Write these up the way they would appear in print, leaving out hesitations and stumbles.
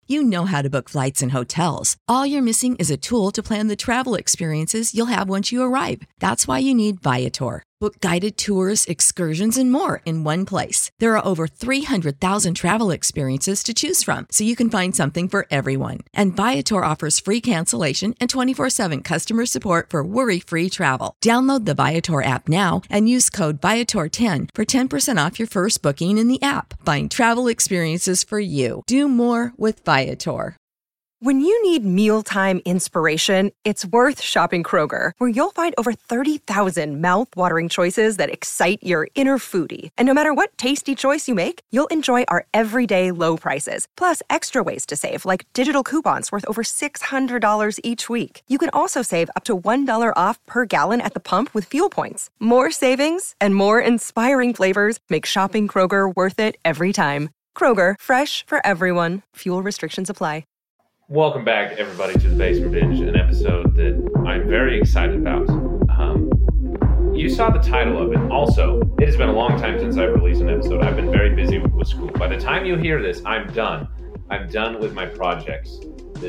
You know how to book flights and hotels. All you're missing is a tool to plan the travel experiences you'll have once you arrive. That's why you need Viator. Book guided tours, excursions, and more in one place. There are over 300,000 travel experiences to choose from, so you can find something for everyone. And Viator offers free cancellation and 24/7 customer support for worry-free travel. Download the Viator app now and use code Viator10 for 10% off your first booking in the app. Find travel experiences for you. Do more with Viator. When you need mealtime inspiration, it's worth shopping Kroger, where you'll find over 30,000 mouth-watering choices that excite your inner foodie. And no matter what tasty choice you make, you'll enjoy our everyday low prices, plus extra ways to save, like digital coupons worth over $600 each week. You can also save up to $1 off per gallon at the pump with fuel points. More savings and more inspiring flavors make shopping Kroger worth it every time. Kroger, fresh for everyone. Fuel restrictions apply. Welcome back, everybody, to the Basement Binge, an episode that I'm very excited about. You saw the title of it. Also, it has been a long time since I've released an episode. I've been very busy with school. By the time you hear this, I'm done. I'm done with my projects.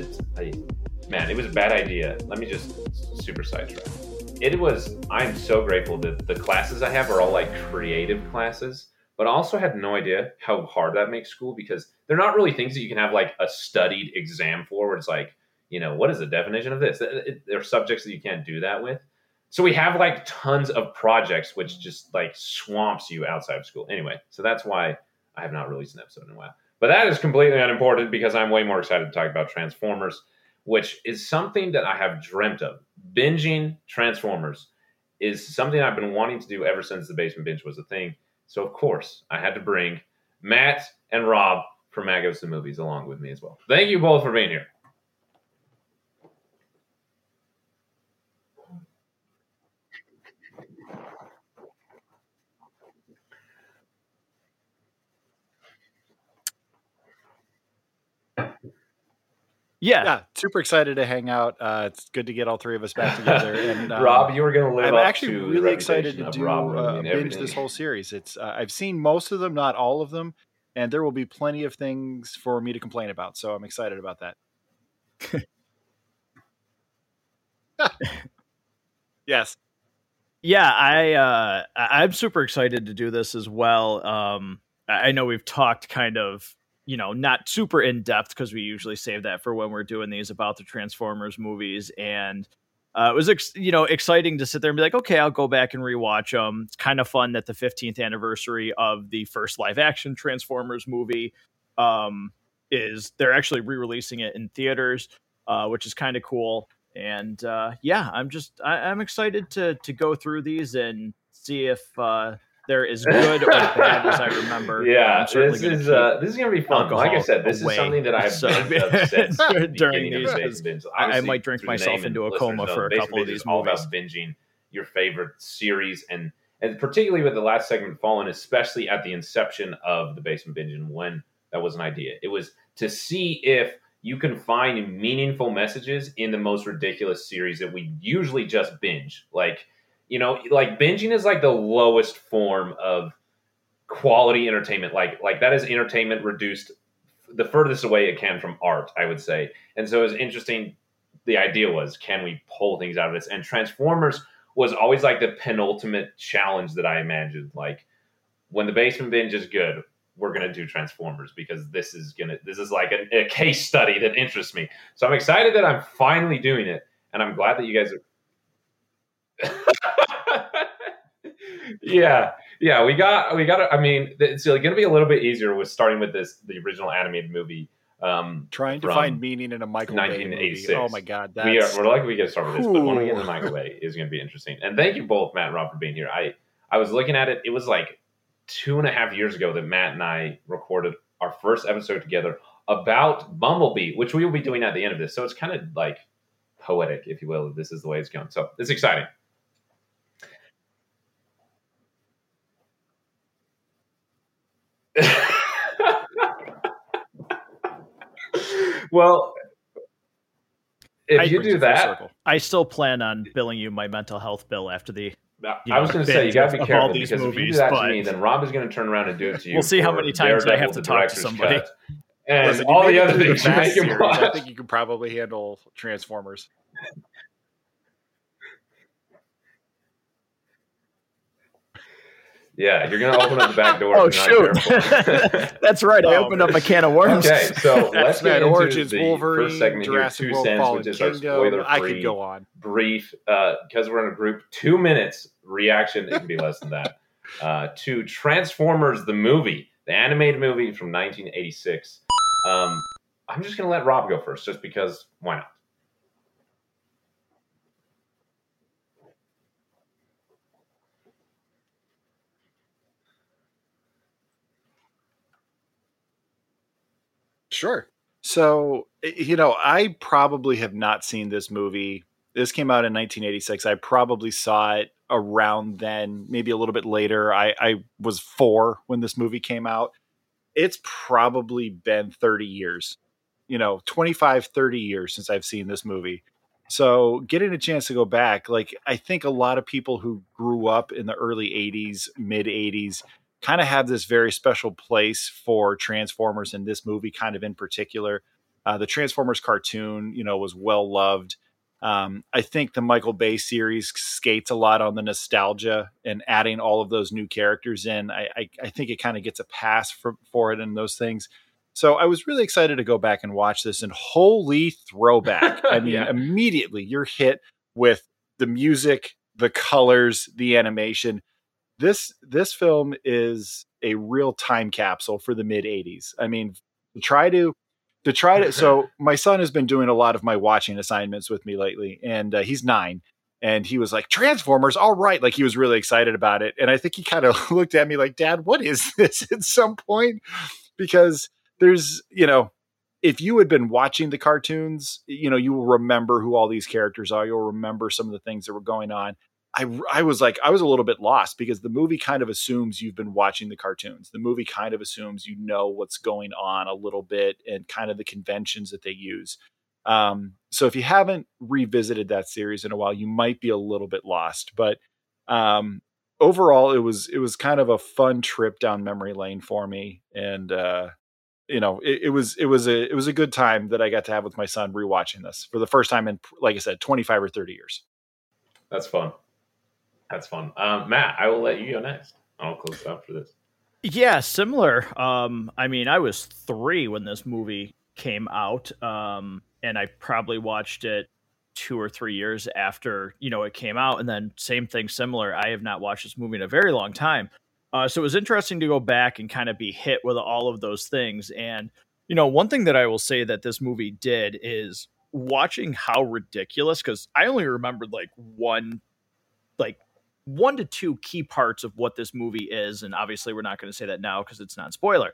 Man, it was a bad idea. Let me just super sidetrack. I'm so grateful that the classes I have are all like creative classes, but I also had no idea how hard that makes school, because they're not really things that you can have like a studied exam for, where it's like, what is the definition of this? There are subjects that you can't do that with. So we have like tons of projects, which just like swamps you outside of school. Anyway, so that's why I have not released an episode in a while. But that is completely unimportant, because I'm way more excited to talk about Transformers, which is something that I have dreamt of. Binging Transformers is something I've been wanting to do ever since the Basement Binge was a thing. So, of course, I had to bring Matt and Rob from Magos the Movies along with me as well. Thank you both for being here. Yeah, super excited to hang out. It's good to get all three of us back together. And Rob, you were going to live I'm up actually to really excited to do binge binge this whole series. I've seen most of them, not all of them, and there will be plenty of things for me to complain about. So I'm excited about that. Yes. Yeah, I'm super excited to do this as well. I know we've talked kind of, not super in depth, because we usually save that for when we're doing these about the Transformers movies. And it was, exciting to sit there and be like, okay, I'll go back and rewatch them. It's kind of fun that the 15th anniversary of the first live action Transformers movie they're actually re-releasing it in theaters, which is kind of cool. And I'm excited to go through these and see if they're as good or bad as I remember. Yeah, this is going to be fun. Like I said, this is something that I've done since during these binges. I might drink myself into a coma for a couple of these movies. All about binging your favorite series, and particularly with the last segment, Fallen, especially at the inception of the Basement Binge, and when that was an idea. It was to see if you can find meaningful messages in the most ridiculous series that we usually just binge. Like binging is like the lowest form of quality entertainment. Like that is entertainment reduced the furthest away it can from art, I would say. And so it was interesting. The idea was, can we pull things out of this? And Transformers was always like the penultimate challenge that I imagined. Like, when the Basement Binge is good, we're going to do Transformers, because this is like a case study that interests me. So I'm excited that I'm finally doing it. And I'm glad that you guys are. Yeah, we got. I mean, it's going to be a little bit easier with starting with the original animated movie. Trying to find meaning in a Michael Bay 1986. Movie. Oh my God, we're lucky we get to start with this, but when we get into Michael Bay, is going to be interesting. And thank you both, Matt and Rob, for being here. I was looking at it. It was like 2.5 years ago that Matt and I recorded our first episode together about Bumblebee, which we will be doing at the end of this. So it's kind of like poetic, if you will. This is the way it's going. So it's exciting. Well, if you do that, I still plan on billing you my mental health bill after the. I was going to say, you got to be careful, because if you do that to me, then Rob is going to turn around and do it to you. We'll see how many times I have to talk to somebody. and Listen, all you the made it other through things you Fast make him series. watch. I think you can probably handle Transformers. Yeah, you're gonna open up the back door. Oh, if you're not shoot. careful. That's right. I Oh, opened up a can of worms. Okay, so let's get X-Men into Origins, the Wolverine, first segment here, Jurassic Two World, Cents, Fallen which is our Kingdom. spoiler-free, I could go on. brief, because we're in a group, 2 minutes reaction. It can be less than that. To Transformers, the movie, the animated movie from 1986. I'm just gonna let Rob go first, just because why not? Sure. So, I probably have not seen this movie. This came out in 1986. I probably saw it around then, maybe a little bit later. I was 4 when this movie came out. It's probably been 30 years, 25, 30 years since I've seen this movie. So getting a chance to go back, like I think a lot of people who grew up in the early 80s, mid 80s, kind of have this very special place for Transformers in this movie, kind of in particular. The Transformers cartoon, was well loved. I think the Michael Bay series skates a lot on the nostalgia and adding all of those new characters in. I think it kind of gets a pass for it and those things. So I was really excited to go back and watch this, and holy throwback. I mean, Yeah. Immediately you're hit with the music, the colors, the animation. This film is a real time capsule for the mid 80s. I mean, to try to so my son has been doing a lot of my watching assignments with me lately, and he's 9, and he was like, Transformers, all right, like he was really excited about it. And I think he kind of looked at me like, Dad, what is this at some point? Because there's if you had been watching the cartoons, you will remember who all these characters are. You'll remember some of the things that were going on. I was a little bit lost because the movie kind of assumes you've been watching the cartoons. The movie kind of assumes what's going on a little bit and kind of the conventions that they use. So if you haven't revisited that series in a while, you might be a little bit lost. But overall, it was kind of a fun trip down memory lane for me, and it was a good time that I got to have with my son rewatching this for the first time in, like I said, 25 or 30 years. That's fun. Matt, I will let you go next. I'll close it up for this. Yeah, similar. I mean, I was 3 when this movie came out, and I probably watched it 2 or 3 years after, it came out. And then same thing, similar. I have not watched this movie in a very long time. So it was interesting to go back and kind of be hit with all of those things. And, one thing that I will say that this movie did is watching how ridiculous, because I only remembered one to two key parts of what this movie is. And obviously we're not going to say that now because it's not spoiler.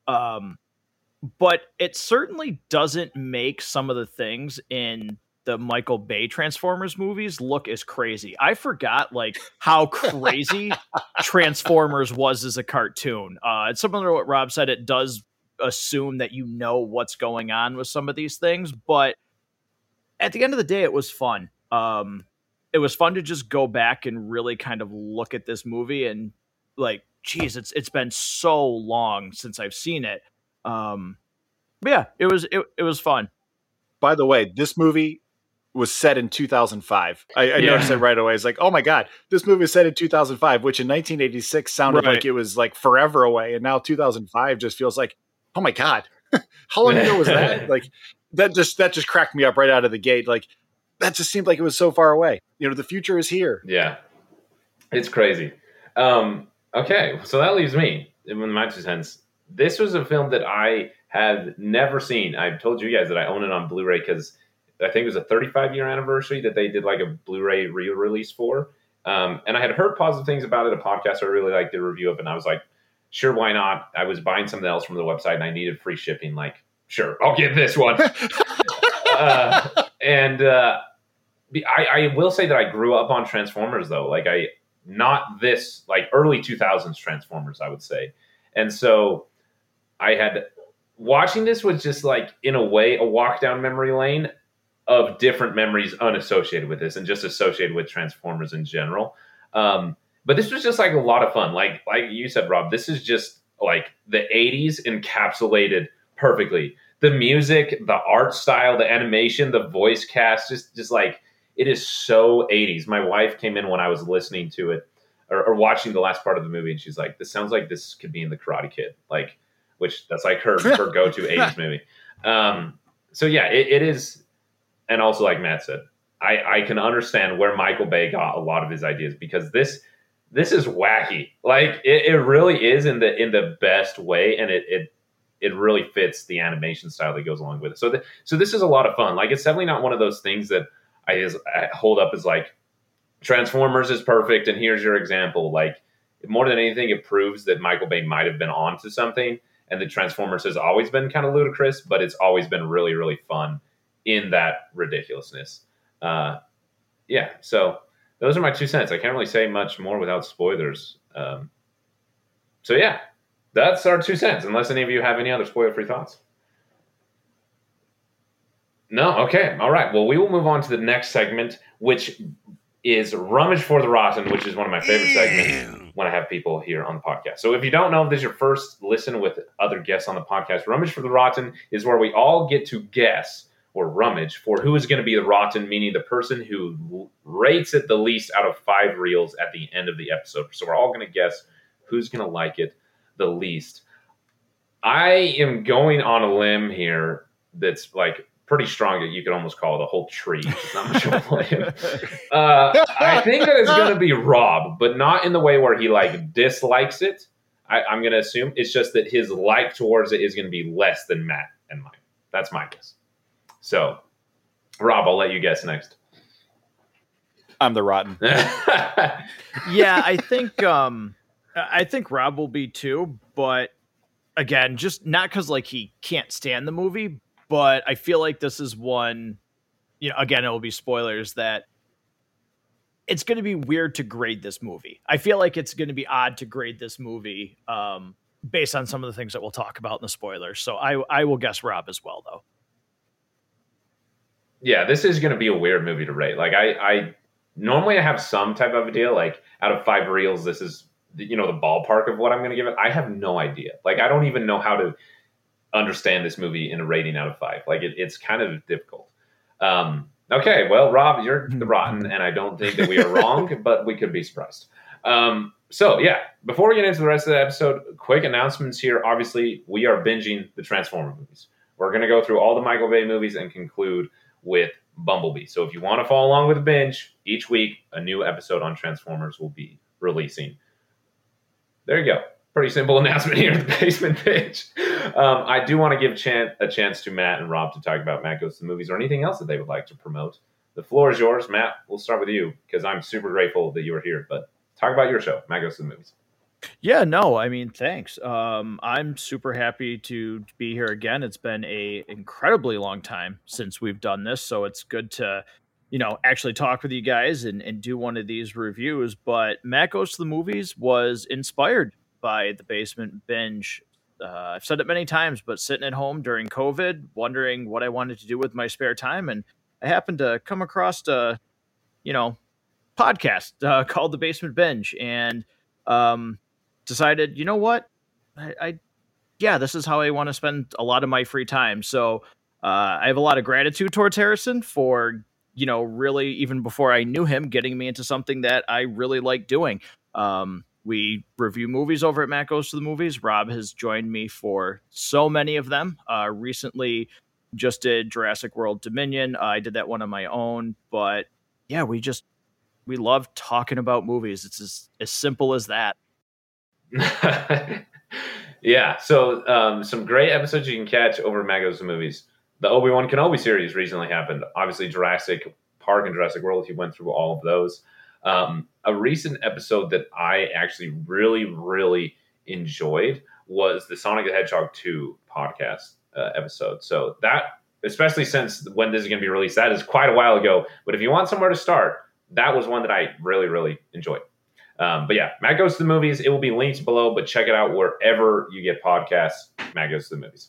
But it certainly doesn't make some of the things in the Michael Bay Transformers movies look as crazy. I forgot how crazy Transformers was as a cartoon. It's similar to what Rob said. It does assume that what's going on with some of these things, but at the end of the day, it was fun. It was fun to just go back and really kind of look at this movie and geez, it's been so long since I've seen it. But yeah, it was fun. By the way, this movie was set in 2005. I noticed it right away. It's like, oh my God, this movie was set in 2005, which in 1986 sounded like it was forever away. And now 2005 just feels like, oh my God, how long ago was that? That just cracked me up right out of the gate. That just seemed like it was so far away. The future is here. Yeah, it's crazy. Okay, so that leaves me in my 2 cents. This was a film that I had never seen. I've told you guys that I own it on Blu-ray because I think it was a 35-year anniversary that they did a Blu-ray re-release for. And I had heard positive things about it. A podcast I really liked the review of, and I was like, sure, why not? I was buying something else from the website and I needed free shipping. Sure, I'll get this one. I will say that I grew up on Transformers though. Not this early 2000s Transformers, I would say. And so I had watching this was just in a way, a walk down memory lane of different memories unassociated with this and just associated with Transformers in general. But this was just a lot of fun. Like you said, Rob, this is just the 80s encapsulated perfectly. The music, the art style, the animation, the voice cast, just like it is so 80s. My wife came in when I was listening to it or watching the last part of the movie, and she's like, "This sounds like this could be in the Karate Kid," like, which that's like her go-to 80s movie. So yeah, it is, and also like Matt said, I can understand where Michael Bay got a lot of his ideas, because this is wacky. Like it really is in the best way, and it really fits the animation style that goes along with it. So this is a lot of fun. Like, it's definitely not one of those things that I hold up as like Transformers is perfect and here's your example. Like, more than anything, it proves that Michael Bay might have been onto something, and that Transformers has always been kind of ludicrous, but it's always been really, really fun in that ridiculousness. Yeah, so those are my 2 cents. I can't really say much more without spoilers. So yeah, that's our 2 cents, unless any of you have any other spoiler-free thoughts. No? Okay. All right. Well, we will move on to the next segment, which is Rummage for the Rotten, which is one of my favorite segments when I have people here on the podcast. So if you don't know, if this is your first listen with other guests on the podcast, Rummage for the Rotten is where we all get to guess or rummage for who is going to be the rotten, meaning the person who rates it the least out of 5 reels at the end of the episode. So we're all going to guess who's going to like it the least. I am going on a limb here that's like pretty strong that you could almost call it a whole tree. It's not much of a limb. I think that it's going to be Rob, but not in the way where he like dislikes it. I'm going to assume it's just that his like towards it is going to be less than Matt and mine. That's my guess. So, Rob, I'll let you guess next. I'm the rotten. Yeah, I think Rob will be too, but again, just not because like he can't stand the movie, but I feel like this is one, again, it will be spoilers, that it's going to be weird to grade this movie. I feel like it's going to be odd to grade this movie based on some of the things that we'll talk about in the spoilers. So I will guess Rob as well, though. Yeah, this is going to be a weird movie to rate. Like I normally I have some type of idea, like out of 5 reels, this is the ballpark of what I'm going to give it. I have no idea. Like, I don't even know how to understand this movie in a rating out of 5. Like it's kind of difficult. Okay, well, Rob, you're the rotten, and I don't think that we are wrong, but we could be surprised. So yeah, before we get into the rest of the episode, quick announcements here. Obviously, we are binging the Transformer movies. We're going to go through all the Michael Bay movies and conclude with Bumblebee. So if you want to follow along with the binge, each week a new episode on Transformers will be releasing. There you go. Pretty simple announcement here at the Basement Binge. I do want to give a chance to Matt and Rob to talk about Matt Goes to the Movies or anything else that they would like to promote. The floor is yours. Matt, we'll start with you because I'm super grateful that you are here. But talk about your show, Matt Goes to the Movies. Yeah, no, I mean, thanks. I'm super happy to be here again. It's been a incredibly long time since we've done this, so it's good to, actually talk with you guys and do one of these reviews. But Matt Goes to the Movies was inspired by the Basement Binge. I've said it many times, but sitting at home during COVID, wondering what I wanted to do with my spare time, and I happened to come across a, podcast called The Basement Binge, and decided, you know what, this is how I want to spend a lot of my free time. So I have a lot of gratitude towards Harrison for, really, even before I knew him, getting me into something that I really like doing. We review movies over at Matt Goes to the Movies. Rob has joined me for so many of them. Recently just did Jurassic World Dominion. I did that one on my own, but yeah, we love talking about movies. It's as simple as that. Yeah, so some great episodes you can catch over at Matt Goes to the Movies. The Obi-Wan Kenobi series recently happened. Obviously, Jurassic Park and Jurassic World, he went through all of those. A recent episode that I actually really, really enjoyed was the Sonic the Hedgehog 2 podcast episode. So that, especially since when this is going to be released, that is quite a while ago. But if you want somewhere to start, that was one that I really, really enjoyed. But yeah, Matt Goes to the Movies. It will be linked below, but check it out wherever you get podcasts. Matt Goes to the Movies.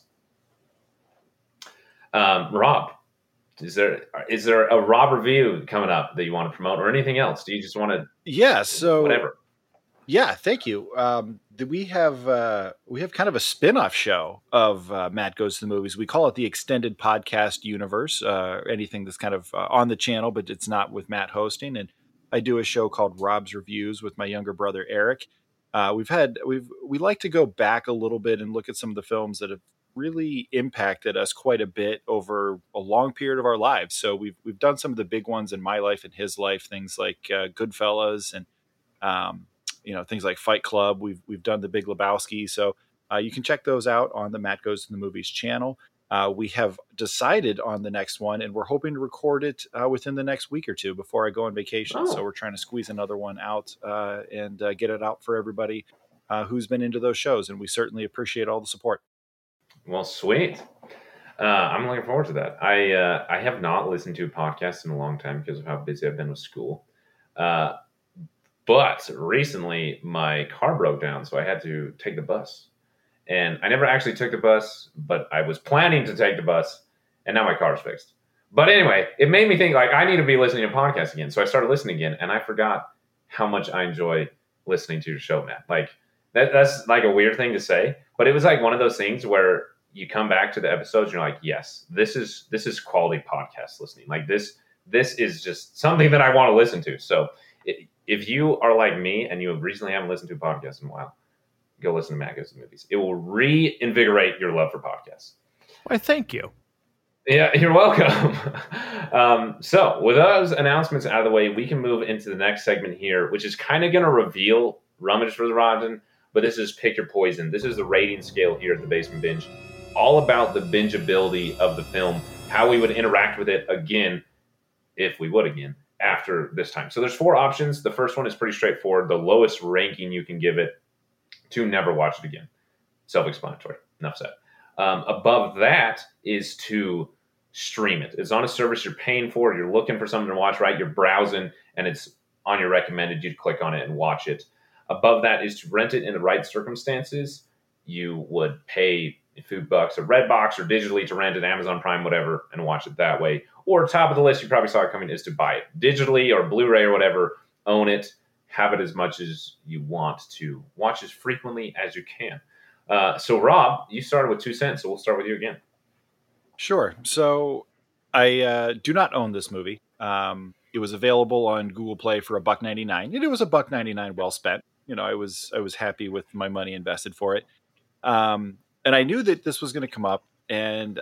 Rob, is there a Rob review coming up that you want to promote or anything else? Do you just want to? Yeah. So whatever. Yeah, thank you. We have kind of a spin-off show of Matt Goes to the Movies. We call it the Extended Podcast Universe. Anything that's kind of on the channel, but it's not with Matt hosting. And I do a show called Rob's Reviews with my younger brother Eric. We like to go back a little bit and look at some of the films that have really impacted us quite a bit over a long period of our lives. So we've done some of the big ones in my life and his life, things like Goodfellas and things like Fight Club. We've done The Big Lebowski, so you can check those out on the Matt Goes to the Movies channel. We have decided on the next one, and we're hoping to record it within the next week or two before I go on vacation. So we're trying to squeeze another one out and get it out for everybody who's been into those shows, and we certainly appreciate all the support. Well, sweet. I'm looking forward to that. I have not listened to podcasts in a long time because of how busy I've been with school. But recently, my car broke down, so I had to take the bus. And I never actually took the bus, but I was planning to take the bus, and now my car's fixed. But anyway, it made me think, like, I need to be listening to podcasts again. So I started listening again, and I forgot how much I enjoy listening to your show, Matt. Like, that's like a weird thing to say, but it was like one of those things where you come back to the episodes, and you're like, yes, this is quality podcast listening. Like, this is just something that I want to listen to. So if you are like me and you recently haven't listened to a podcast in a while, go listen to Matt Goes to the Movies. It will reinvigorate your love for podcasts. Why, thank you. Yeah, you're welcome. So with those announcements out of the way, we can move into the next segment here, which is kind of going to reveal Rummage for the Rotten, but this is Pick Your Poison. This is the rating scale here at the Basement Binge. All about the bingeability of the film, how we would interact with it again, if we would again, after this time. So there's 4 options. The first one is pretty straightforward. The lowest ranking you can give it to never watch it again. Self-explanatory. Enough said. Above that is to stream it. It's on a service you're paying for. You're looking for something to watch, right? You're browsing, and it's on your recommended. You'd click on it and watch it. Above that is to rent it in the right circumstances. You would pay $4 or Redbox or digitally to rent it, Amazon Prime, whatever, and watch it that way. Or top of the list, you probably saw it coming, is to buy it digitally or Blu-ray or whatever, own it, have it as much as you want to, watch as frequently as you can. So Rob, you started with 2 cents, so we'll start with you again. Sure. So I do not own this movie. It was available on Google Play for $1.99, and it was $1.99 well spent. I was happy with my money invested for it. And I knew that this was going to come up, and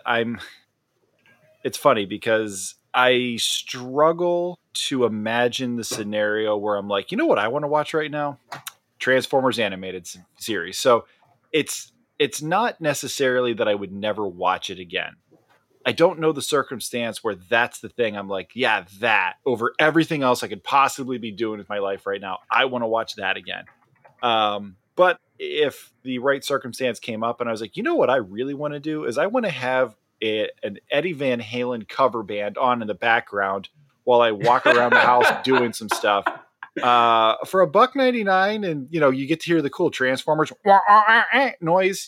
it's funny because I struggle to imagine the scenario where I'm like, you know what I want to watch right now? Transformers animated series. So it's not necessarily that I would never watch it again. I don't know the circumstance where that's the thing. I'm like, yeah, that over everything else I could possibly be doing with my life right now, I want to watch that again. But if the right circumstance came up and I was like, you know what I really want to do is I want to have an Eddie Van Halen cover band on in the background while I walk around the house doing some stuff for $1.99. And, you get to hear the cool Transformers noise,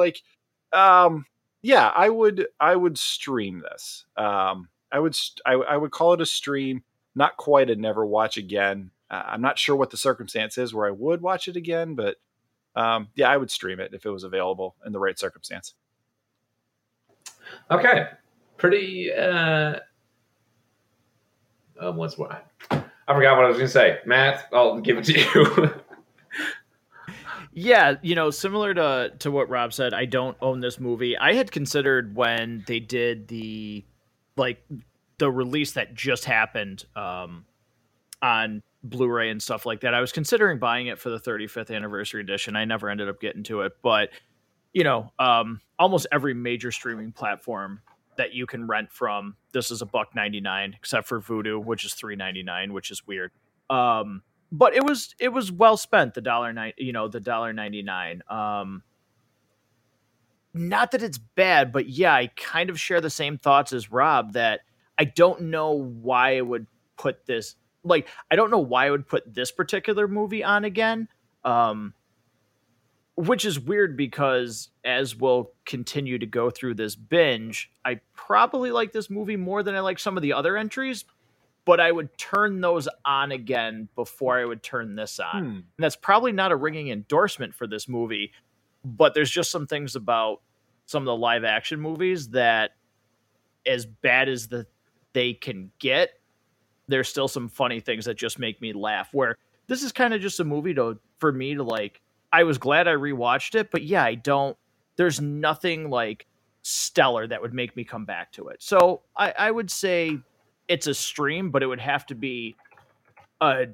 yeah, I would stream this. I would call it a stream, not quite a never watch again. I'm not sure what the circumstance is where I would watch it again, but yeah, I would stream it if it was available in the right circumstance. Okay. Pretty, what's what? I forgot what I was going to say. Matt, I'll give it to you. Yeah, similar to what Rob said, I don't own this movie. I had considered when they did the release that just happened on Blu-ray and stuff like that. I was considering buying it for the 35th anniversary edition. I never ended up getting to it, but almost every major streaming platform that you can rent from, this is $1.99, except for Vudu, which is $3.99, which is weird. But it was well spent, the $1.99. Not that it's bad, but yeah, I kind of share the same thoughts as Rob that I don't know why I would put this. Like, I don't know why I would put this particular movie on again, which is weird because as we'll continue to go through this binge, I probably like this movie more than I like some of the other entries. but I would turn those on again before I would turn this on. And that's probably not a ringing endorsement for this movie, but there's just some things about some of the live action movies that, as bad as they can get, there's still some funny things that just make me laugh, where this is kind of just a movie for me to like, I was glad I rewatched it, but yeah, there's nothing like stellar that would make me come back to it. So I would say it's a stream, but it would have to be it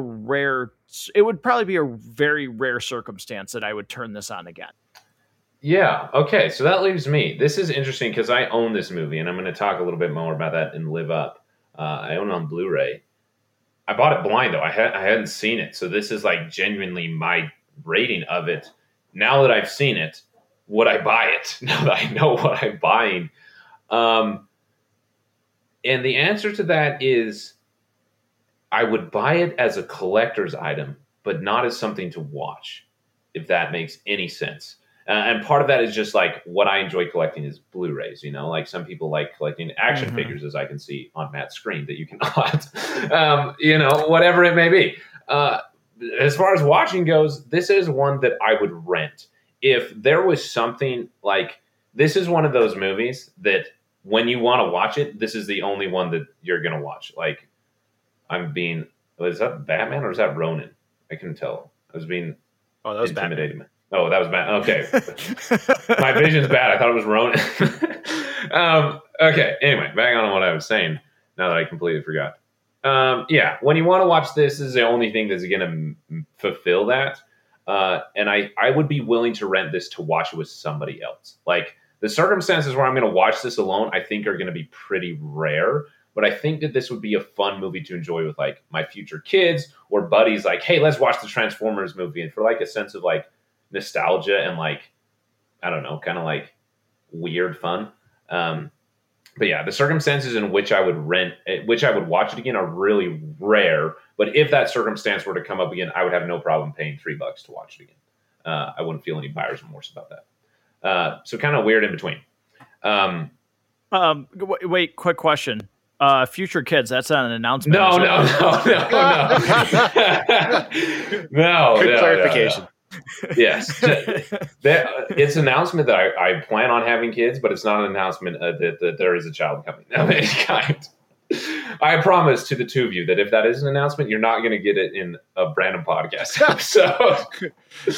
would probably be a very rare circumstance that I would turn this on again. Yeah. Okay. So that leaves me. This is interesting because I own this movie, and I'm going to talk a little bit more about that in Live Up. I own it on Blu-ray. I bought it blind, though. I hadn't seen it. So this is like genuinely my rating of it. Now that I've seen it, would I buy it? Now that I know what I'm buying. And the answer to that is I would buy it as a collector's item, but not as something to watch, if that makes any sense. And part of that is just like what I enjoy collecting is Blu-rays, like some people like collecting action figures, as I can see on Matt's screen that you cannot, whatever it may be. As far as watching goes, this is one that I would rent. If there was something like, this is one of those movies that when you want to watch it, this is the only one that you're going to watch. Like is that Batman or is that Ronin? I couldn't tell. I was being intimidated. Batman. Oh, that was bad. Okay. My vision's bad. I thought it was Ronin. Okay. Anyway, back on what I was saying now that I completely forgot. Yeah. When you want to watch this is the only thing that's going to fulfill that. And I would be willing to rent this to watch it with somebody else. Like the circumstances where I'm going to watch this alone, I think are going to be pretty rare. But I think that this would be a fun movie to enjoy with like my future kids or buddies. Like, hey, let's watch the Transformers movie. And for like a sense of like nostalgia and like, I don't know, kind of like weird fun. But yeah, the circumstances in which I would watch it again are really rare. But if that circumstance were to come up again, I would have no problem paying $3 to watch it again. I wouldn't feel any buyer's remorse about that. So kind of weird in between. Wait, quick question. Future kids, that's not an announcement. No. Quick clarification. No. Yes. It's an announcement that I plan on having kids, but it's not an announcement that there is a child coming of any kind. I promise to the two of you that if that is an announcement, you're not going to get it in a random podcast episode.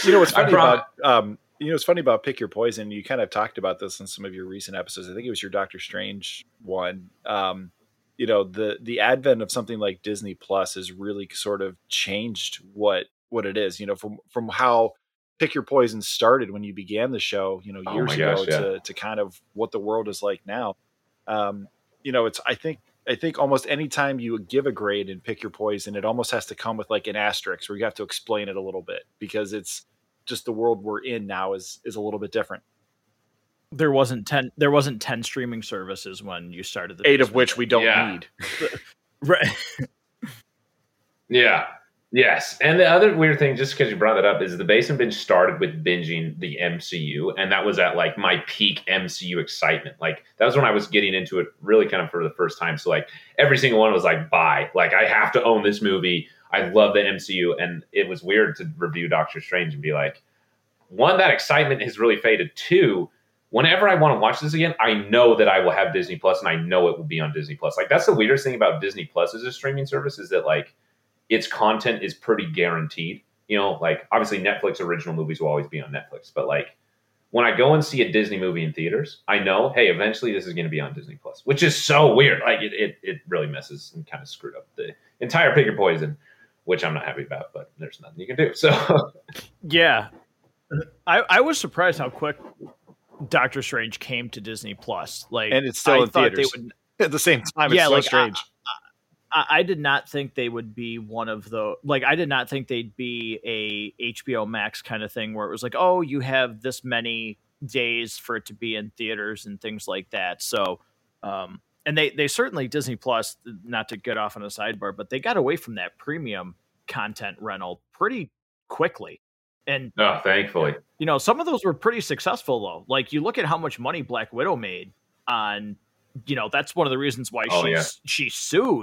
What's funny about Pick Your Poison? You kind of talked about this in some of your recent episodes. I think it was your Doctor Strange one. The advent of something like Disney Plus has really sort of changed what it is, from how Pick Your Poison started when you began the show, years ago to kind of what the world is like now. I think almost any time you give a grade in Pick Your Poison, it almost has to come with like an asterisk where you have to explain it a little bit because it's just the world we're in now is a little bit different. There wasn't 10 streaming services when you started the 8 of which we don't need. Right. Yeah. Yes. And the other weird thing, just because you brought that up, is the Basement Binge started with binging the MCU. And that was at like my peak MCU excitement. Like that was when I was getting into it really kind of for the first time. So like every single one was like, buy. Like I have to own this movie. I love the MCU. And it was weird to review Doctor Strange and be like, one, that excitement has really faded. Two, whenever I want to watch this again, I know that I will have Disney Plus and I know it will be on Disney Plus. Like that's the weirdest thing about Disney Plus as a streaming service is that like its content is pretty guaranteed. Like obviously Netflix original movies will always be on Netflix, but like when I go and see a Disney movie in theaters, I know, hey, eventually this is going to be on Disney Plus, which is so weird. Like it really messes and kind of screwed up the entire Pick Your Poison, which I'm not happy about, but there's nothing you can do. So yeah, I was surprised how quick Doctor Strange came to Disney Plus. Like, and it's still in theaters at the same time. It's so strange. I did not think they would be one of the, like, I did not think they'd be a HBO Max kind of thing where it was like, oh, you have this many days for it to be in theaters and things like that. So, and they certainly, Disney Plus, not to get off on a sidebar, but they got away from that premium content rental pretty quickly. And thankfully, some of those were pretty successful though. Like you look at how much money Black Widow made on, that's one of the reasons why she sued.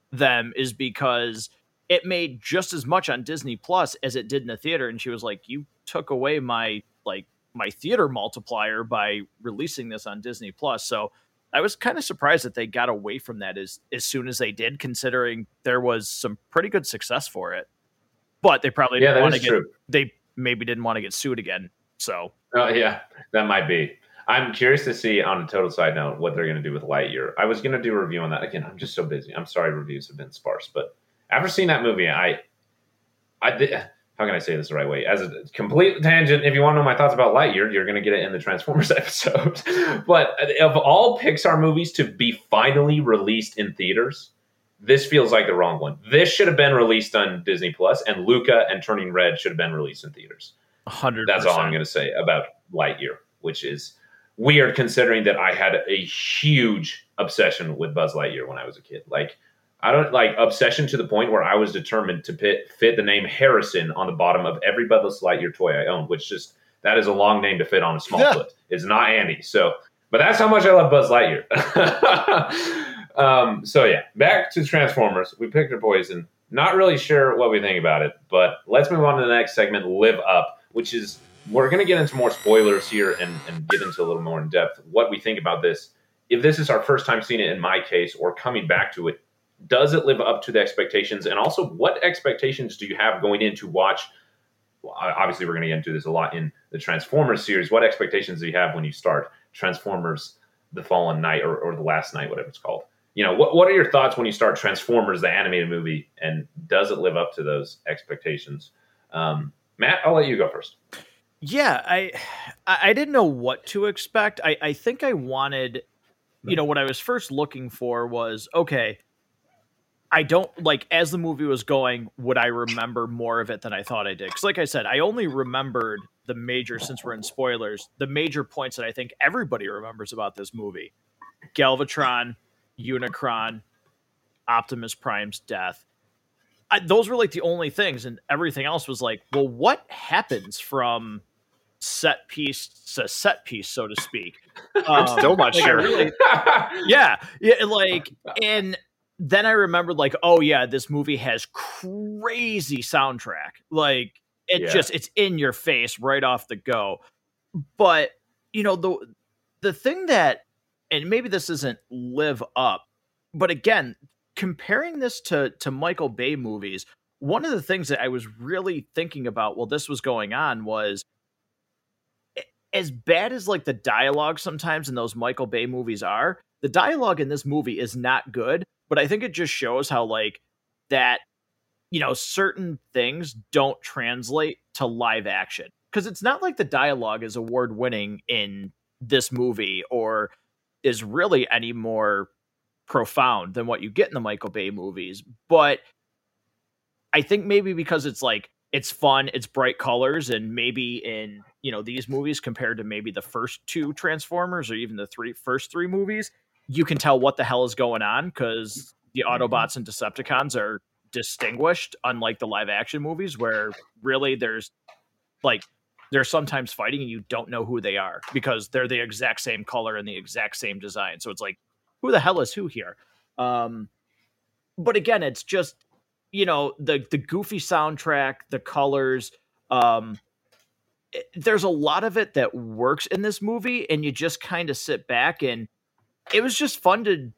them is because it made just as much on Disney Plus as it did in the theater. And she was like, you took away my theater multiplier by releasing this on Disney Plus. So I was kind of surprised that they got away from that as soon as they did, considering there was some pretty good success for it. But they probably didn't want to get, they maybe didn't want to get sued again. So yeah, that might be. I'm curious to see, on a total side note, what they're going to do with Lightyear. I was going to do a review on that. Again, I'm just so busy. I'm sorry reviews have been sparse. But after seeing that movie, I did, how can I say this the right way? As a complete tangent, if you want to know my thoughts about Lightyear, you're going to get it in the Transformers episode. But of all Pixar movies to be finally released in theaters, this feels like the wrong one. This should have been released on Disney Plus, and Luca and Turning Red should have been released in theaters. 100%. That's all I'm going to say about Lightyear, which is weird considering that I had a huge obsession with Buzz Lightyear when I was a kid. Like, I don't like obsession to the point where I was determined to fit the name Harrison on the bottom of every Buzz Lightyear toy I owned, which just, that is a long name to fit on a small foot. It's not Andy. So, but that's how much I love Buzz Lightyear. So yeah, back to Transformers. We picked our poison. Not really sure what we think about it, but let's move on to the next segment, Live Up, which is, we're going to get into more spoilers here and get into a little more in depth what we think about this. If this is our first time seeing it, in my case, or coming back to it, does it live up to the expectations? And also, what expectations do you have going in to watch? Well, obviously, we're going to get into this a lot in the Transformers series. What expectations do you have when you start Transformers The Fallen Knight or The Last Knight, whatever it's called? You know, what are your thoughts when you start Transformers, the animated movie, and does it live up to those expectations? Matt, I'll let you go first. Yeah, I didn't know what to expect. I think I wanted, what I was first looking for was, okay, I don't, like, as the movie was going, would I remember more of it than I thought I did? Because like I said, I only remembered the major, since we're in spoilers, the major points that I think everybody remembers about this movie. Galvatron, Unicron, Optimus Prime's death. Those were like the only things, and everything else was like, well, what happens from set piece to set piece, so to speak? I'm still not sure. Yeah, like, and then I remembered, like, oh yeah, this movie has crazy soundtrack. Like, it's in your face right off the go. But the thing that, and maybe this isn't live up, but again, comparing this to Michael Bay movies, one of the things that I was really thinking about while this was going on was, as bad as like the dialogue sometimes in those Michael Bay movies are, the dialogue in this movie is not good, but I think it just shows how like that, certain things don't translate to live action. Because it's not like the dialogue is award winning in this movie or is really any more profound than what you get in the Michael Bay movies. But I think maybe because it's like, it's fun, it's bright colors, and maybe in, these movies compared to maybe the first two Transformers or even the first three movies, you can tell what the hell is going on because the Autobots and Decepticons are distinguished, unlike the live action movies where really they're sometimes fighting and you don't know who they are because they're the exact same color and the exact same design. So it's like, who the hell is who here? But again, it's just, the goofy soundtrack, the colors, there's a lot of it that works in this movie, and you just kind of sit back, and it was just fun to,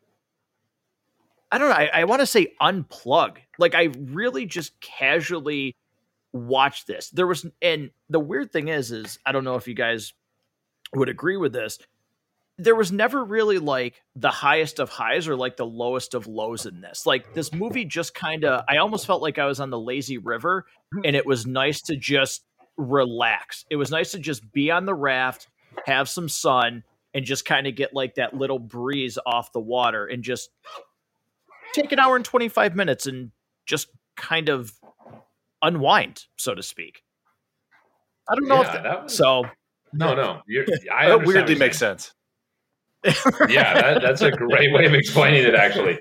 I don't know, I want to say unplug. Like, I really just casually watched this. And the weird thing is I don't know if you guys would agree with this, there was never really like the highest of highs or like the lowest of lows in this. Like, this movie just kind of, I almost felt like I was on the lazy river, and it was nice to just relax. It was nice to just be on the raft, have some sun, and just kind of get like that little breeze off the water and just take an hour and 25 minutes and just kind of unwind, so to speak. I don't know No. That weirdly makes sense. Yeah, that's a great way of explaining it, actually.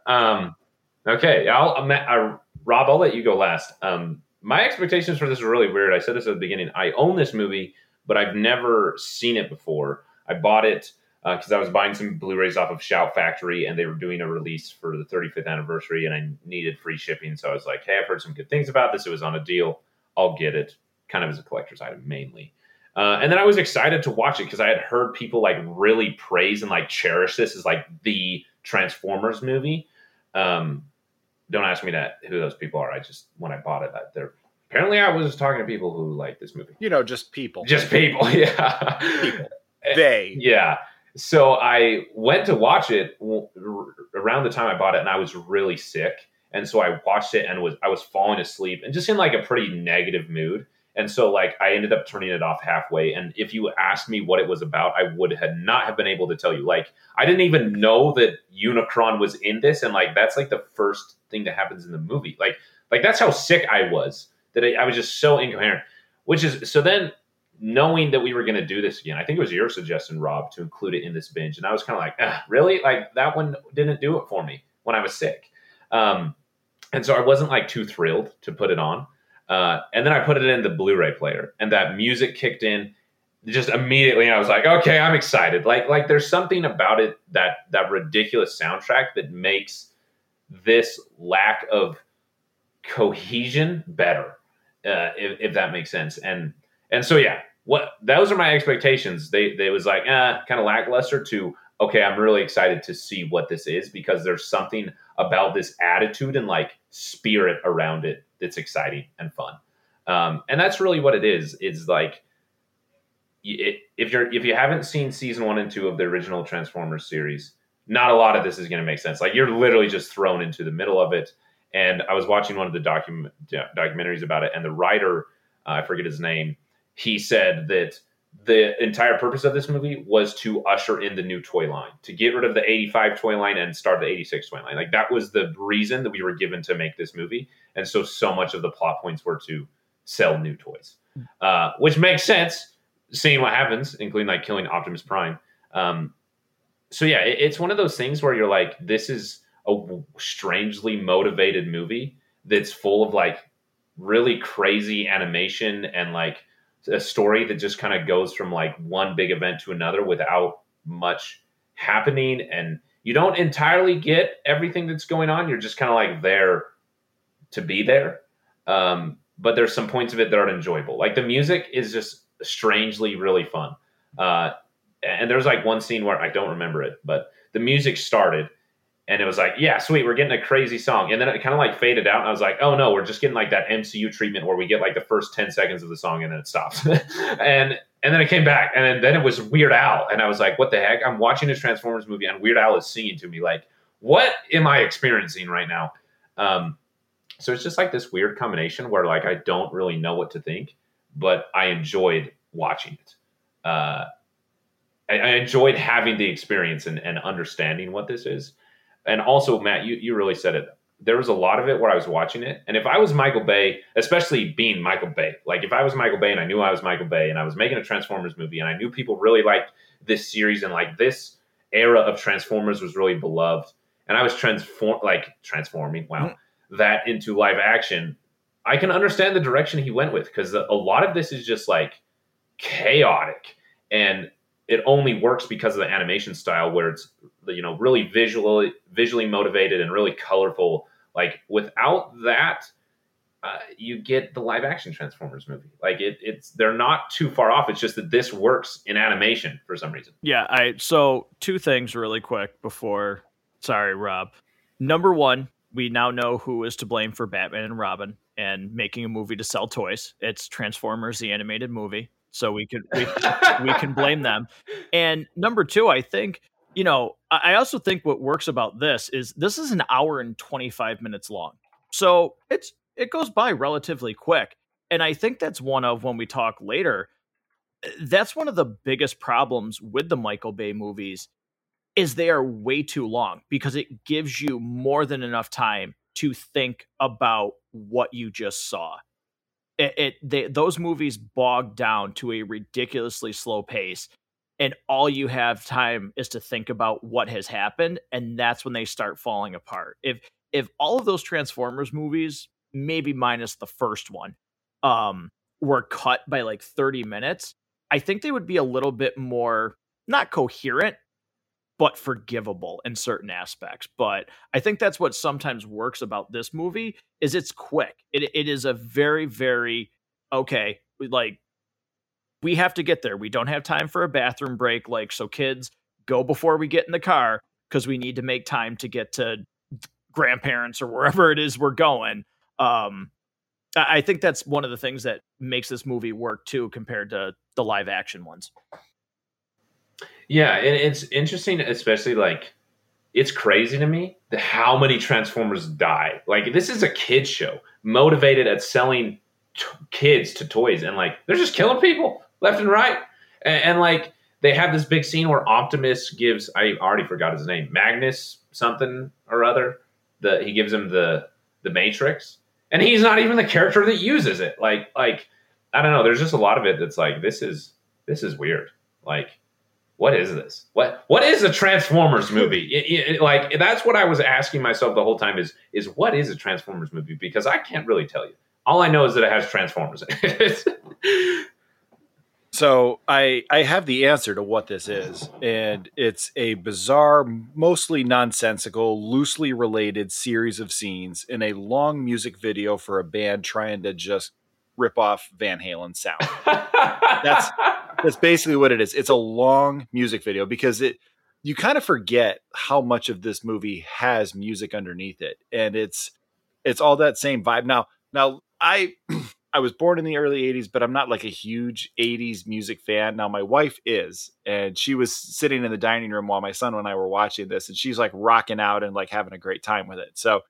Okay, Rob, I'll let you go last. My expectations for this are really weird. I said this at the beginning. I own this movie, but I've never seen it before. I bought it because I was buying some Blu-rays off of Shout Factory, and they were doing a release for the 35th anniversary, and I needed free shipping. So I was like, hey, I've heard some good things about this. It was on a deal. I'll get it, kind of as a collector's item mainly. And then I was excited to watch it because I had heard people like really praise and like cherish this as like the Transformers movie. Don't ask me who those people are. I just, when I bought it, apparently I was talking to people who like this movie. Just people. Just people, yeah. People. They. Yeah. So I went to watch it around the time I bought it, and I was really sick. And so I watched it, and I was falling asleep and just in like a pretty negative mood. And so like I ended up turning it off halfway. And if you asked me what it was about, I would not have been able to tell you. Like I didn't even know that Unicron was in this, and like that's like the first thing that happens in the movie. Like that's how sick I was, that I was just so incoherent. So then, knowing that we were going to do this again, I think it was your suggestion, Rob, to include it in this binge. And I was kind of like, really? Like that one didn't do it for me when I was sick. And so I wasn't like too thrilled to put it on. And then I put it in the Blu-ray player, and that music kicked in just immediately. And I was like, okay, I'm excited. Like there's something about it, that ridiculous soundtrack, that makes this lack of cohesion better, if that makes sense. And so, yeah, those are my expectations. They was like, kind of lackluster to, okay, I'm really excited to see what this is, because there's something about this attitude and like spirit around it that's exciting and fun. And that's really what it is. It's like, if you haven't seen season 1 and 2 of the original Transformers series, not a lot of this is going to make sense. Like you're literally just thrown into the middle of it. And I was watching one of the documentaries about it, and the writer, I forget his name, he said that the entire purpose of this movie was to usher in the new toy line, to get rid of the 85 toy line and start the 86 toy line. Like that was the reason that we were given to make this movie. And so much of the plot points were to sell new toys, which makes sense, seeing what happens, including like killing Optimus Prime. So yeah, it's one of those things where you're like, this is a strangely motivated movie that's full of like really crazy animation and like a story that just kind of goes from like one big event to another without much happening. And you don't entirely get everything that's going on. You're just kind of like there to be there. But there's some points of it that are enjoyable. Like the music is just strangely really fun. And there's like one scene where I don't remember it, but the music started and it was like, yeah, sweet, we're getting a crazy song. And then it kind of like faded out. And I was like, oh no, we're just getting like that MCU treatment where we get like the first 10 seconds of the song and then it stops. and then it came back, and then it was Weird Al. And I was like, what the heck? I'm watching a Transformers movie and Weird Al is singing to me. Like, what am I experiencing right now? So it's just like this weird combination where like I don't really know what to think, but I enjoyed watching it. I enjoyed having the experience and understanding what this is. And also, Matt, you really said it. There was a lot of it where I was watching it. And if I was Michael Bay, especially being Michael Bay, like if I was Michael Bay and I knew I was Michael Bay and I was making a Transformers movie and I knew people really liked this series and like this era of Transformers was really beloved, and I was transforming, that into live action, I can understand the direction he went with, because a lot of this is just like chaotic, and it only works because of the animation style where it's, really visually motivated and really colorful. Like without that, you get the live action Transformers movie. Like they're not too far off. It's just that this works in animation for some reason. Yeah. So 2 things really quick before, sorry, Rob. Number 1, we now know who is to blame for Batman and Robin and making a movie to sell toys. It's Transformers, the animated movie. So we can blame them. And number 2, I think, I also think what works about this is an hour and 25 minutes long. So it goes by relatively quick. And I think that's when we talk later, that's one of the biggest problems with the Michael Bay movies is they are way too long, because it gives you more than enough time to think about what you just saw. Those movies bog down to a ridiculously slow pace, and all you have time is to think about what has happened, and that's when they start falling apart. If all of those Transformers movies, maybe minus the first one, were cut by like 30 minutes, I think they would be a little bit more, not coherent, but forgivable in certain aspects. But I think that's what sometimes works about this movie is it's quick. It is a very, very, okay, like, we have to get there. We don't have time for a bathroom break. Like, so kids, go before we get in the car because we need to make time to get to grandparents or wherever it is we're going. I think that's one of the things that makes this movie work too, compared to the live action ones. Yeah, and it's interesting, especially like, it's crazy to me how many Transformers die. Like, this is a kid's show motivated at selling kids to toys, and like, they're just killing people left and right. And like, they have this big scene where Optimus gives, I already forgot his name, Magnus something or other, he gives him the Matrix, and he's not even the character that uses it. Like I don't know. There's just a lot of it that's like, this is weird. Like, what is this? What is a Transformers movie? Like, that's what I was asking myself the whole time is what is a Transformers movie? Because I can't really tell you. All I know is that it has Transformers in it. So I have the answer to what this is, and it's a bizarre, mostly nonsensical, loosely related series of scenes in a long music video for a band trying to just rip off Van Halen's sound. That's basically what it is. It's a long music video because you kind of forget how much of this movie has music underneath it, and it's all that same vibe. Now I was born in the early 80s, but I'm not like a huge 80s music fan. Now, my wife is, and she was sitting in the dining room while my son and I were watching this, and she's like rocking out and like having a great time with it. So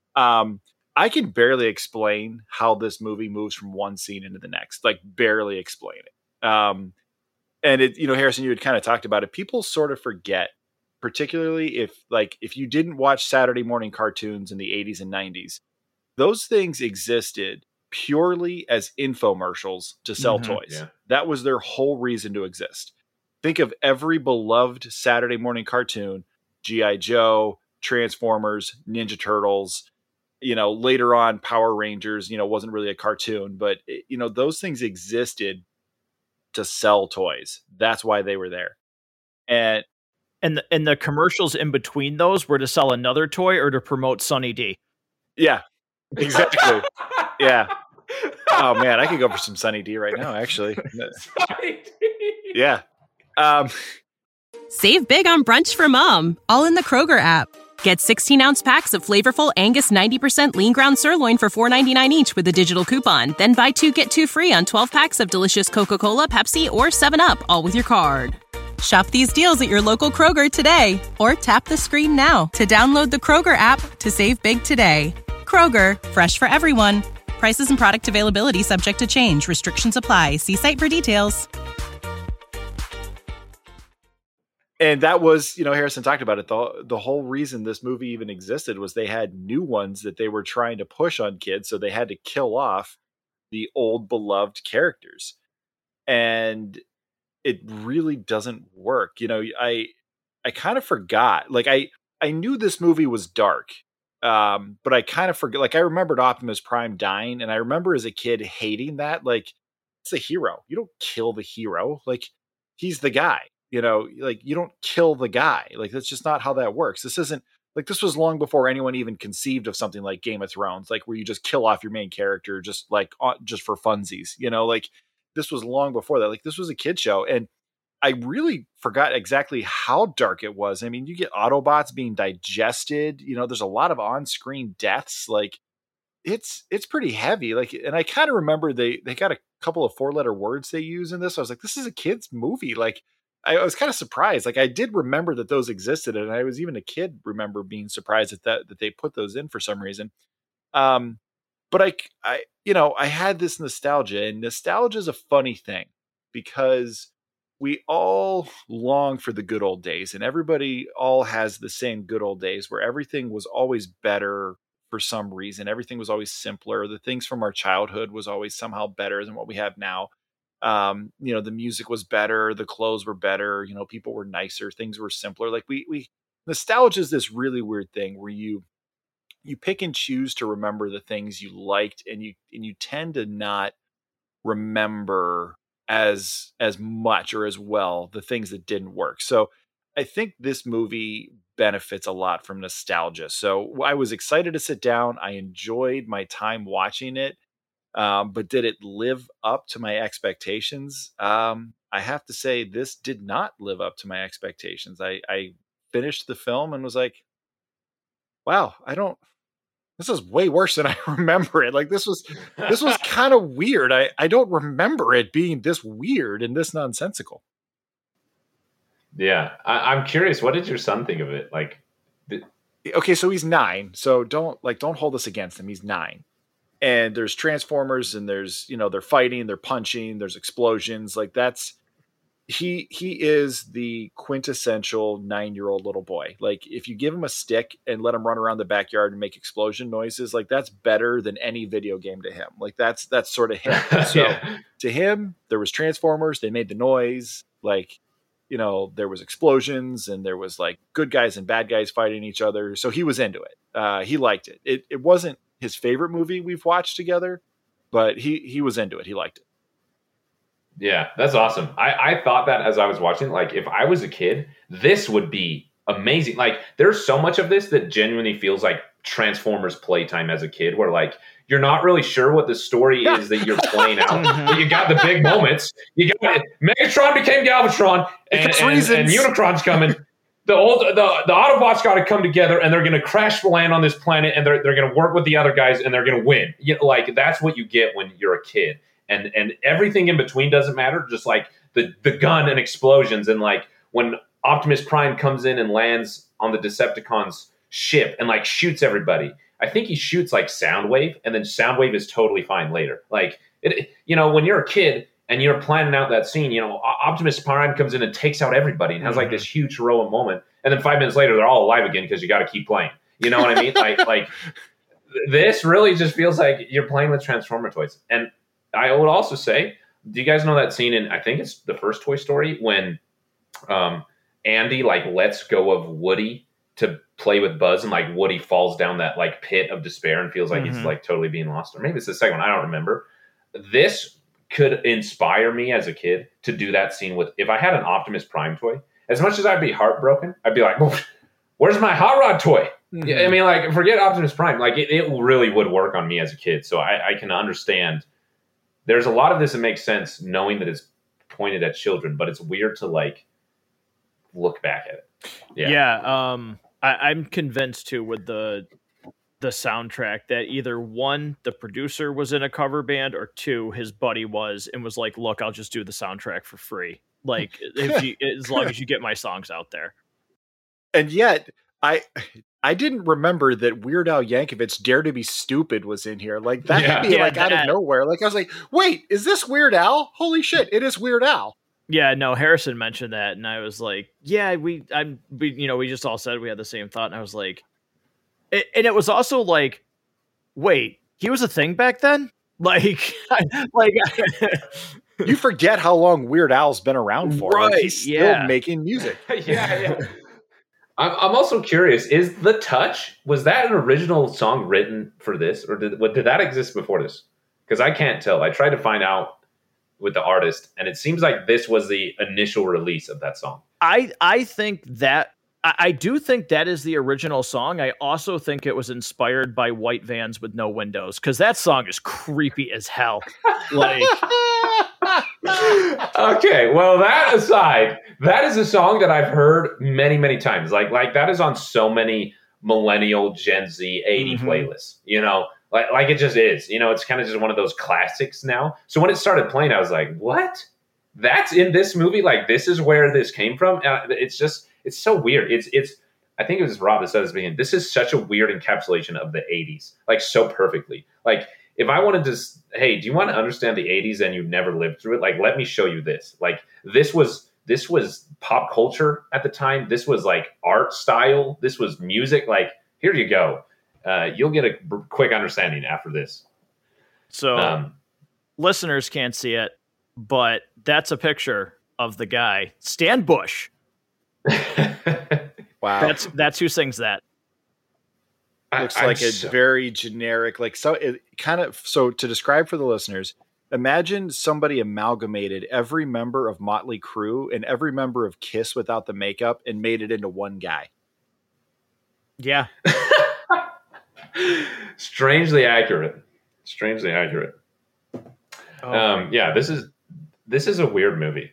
I can barely explain how this movie moves from one scene into the next, like barely explain it. And it, Harrison, you had kind of talked about it. People sort of forget, particularly if you didn't watch Saturday morning cartoons in the 80s and 90s, those things existed purely as infomercials to sell toys. Yeah. That was their whole reason to exist. Think of every beloved Saturday morning cartoon, G.I. Joe, Transformers, Ninja Turtles, later on Power Rangers, wasn't really a cartoon, but those things existed to sell toys. That's why they were there. And the commercials in between those were to sell another toy or to promote Sunny D. Yeah, exactly. Yeah. Oh man, I could go for some Sunny D right now, actually. Sunny D. Yeah. Save big on brunch for mom, all in the Kroger app. Get 16-ounce packs of flavorful Angus 90% lean ground sirloin for $4.99 each with a digital coupon. Then buy 2, get 2 free on 12 packs of delicious Coca-Cola, Pepsi, or 7-Up, all with your card. Shop these deals at your local Kroger today, or tap the screen now to download the Kroger app to save big today. Kroger, fresh for everyone. Prices and product availability subject to change. Restrictions apply. See site for details. And that was, Harrison talked about it. The whole reason this movie even existed was they had new ones that they were trying to push on kids. So they had to kill off the old beloved characters. And it really doesn't work. I kind of forgot. Like I knew this movie was dark. But I kind of forget, like I remembered Optimus Prime dying, and I remember as a kid hating that. Like, it's a hero. You don't kill the hero. Like, he's the guy, like you don't kill the guy. Like, that's just not how that works. This isn't like, this was long before anyone even conceived of something like Game of Thrones, like where you just kill off your main character, just for funsies, like this was long before that. Like, this was a kid show. And I really forgot exactly how dark it was. I mean, you get Autobots being digested, there's a lot of on-screen deaths. Like, it's pretty heavy. Like, and I kind of remember they got a couple of 4-letter words they use in this. I was like, this is a kid's movie. Like, I was kind of surprised. Like, I did remember that those existed, and I was even a kid remember being surprised that they put those in for some reason. But I had this nostalgia, and nostalgia is a funny thing because we all long for the good old days, and everybody all has the same good old days where everything was always better for some reason. Everything was always simpler. The things from our childhood was always somehow better than what we have now. The music was better. The clothes were better. People were nicer. Things were simpler. Like we nostalgia is this really weird thing where you pick and choose to remember the things you liked, and you tend to not remember as much or as well the things that didn't work. So I think this movie benefits a lot from nostalgia. So I was excited to sit down. I enjoyed my time watching it. But did it live up to my expectations? I have to say this did not live up to my expectations. I finished the film and was like, wow, this is way worse than I remember it. Like this was kind of weird. I don't remember it being this weird and this nonsensical. Yeah. I'm curious. What did your son think of it? Like, okay, so he's 9. So don't hold this against him. He's 9. And there's Transformers and there's, they're fighting, they're punching, there's explosions. Like he is the quintessential 9-year-old little boy. Like if you give him a stick and let him run around the backyard and make explosion noises, like that's better than any video game to him. Like that's sort of him. So to him, there was Transformers, they made the noise, like, there was explosions and there was like good guys and bad guys fighting each other. So he was into it. He liked it. It wasn't his favorite movie we've watched together, but he was into it. He liked it. Yeah, that's awesome. I thought that as I was watching, like if I was a kid, this would be amazing. Like there's so much of this that genuinely feels like Transformers playtime as a kid, where like you're not really sure what the story is that you're playing out, but you got the big moments. You got it. Megatron became Galvatron, and Unicron's coming. The Autobots got to come together, and they're going to crash the land on this planet, and they're going to work with the other guys, and they're going to win. Like that's what you get when you're a kid, and everything in between doesn't matter. Just like the gun and explosions, and like when Optimus Prime comes in and lands on the Decepticons' ship and like shoots everybody. I think he shoots like Soundwave, and then Soundwave is totally fine later. Like when you're a kid and you're planning out that scene, Optimus Prime comes in and takes out everybody and has like this huge heroic moment. And then 5 minutes later, they're all alive again because you got to keep playing. You know what I mean? like this really just feels like you're playing with Transformer toys. And I would also say, do you guys know that scene in, I think it's the first Toy Story, when Andy like lets go of Woody to play with Buzz, and like Woody falls down that like pit of despair and feels like he's like totally being lost. Or maybe it's the second one. I don't remember. This could inspire me as a kid to do that scene with, if I had an Optimus Prime toy, as much as I'd be heartbroken, I'd be like, well, where's my Hot Rod toy? I mean, like, forget Optimus Prime. Like it really would work on me as a kid. So I can understand. There's a lot of this that makes sense knowing that it's pointed at children, but it's weird to like look back at it. Yeah. I'm convinced too with the soundtrack that either 1, the producer was in a cover band, or 2, his buddy was and was like, look, I'll just do the soundtrack for free. Like as long as you get my songs out there. And yet I didn't remember that Weird Al Yankovic's Dare to Be Stupid was in here. Like that hit me out of nowhere. Like I was like, wait, is this Weird Al? Holy shit, it is Weird Al. Yeah, no, Harrison mentioned that, and I was like, yeah, we just all said we had the same thought, and I was like, and it was also like, wait, he was a thing back then? Like you forget how long Weird Al's been around for. Right, like, he's still making music. Yeah. I'm also curious, is The Touch, was that an original song written for this, or did that exist before this? Because I can't tell. I tried to find out with the artist, and it seems like this was the initial release of that song. I think that I do think that is the original song. I also think it was inspired by White Vans with No Windows, because that song is creepy as hell. Like, okay, well, that aside, that is a song that I've heard many, many times. Like that is on so many millennial Gen Z 80 playlists. Like it just is. It's kind of just one of those classics now. So when it started playing, I was like, what? That's in this movie? Like, this is where this came from? It's so weird. It's. I think it was Rob that said at the beginning, this is such a weird encapsulation of the 80s, like so perfectly. Like, if I wanted to, hey, do you want to understand the 80s and you've never lived through it? Like, let me show you this. Like, this was pop culture at the time. This was like art style. This was music. Like, here you go. You'll get a quick understanding after this. So listeners can't see it, but that's a picture of the guy, Stan Bush. Wow. That's who sings that. Looks like a very generic, like, so it kind of, so to describe for the listeners, Imagine somebody amalgamated every member of Motley Crue and every member of Kiss without the makeup and made it into one guy. Yeah. Strangely accurate. Yeah, this is a weird movie.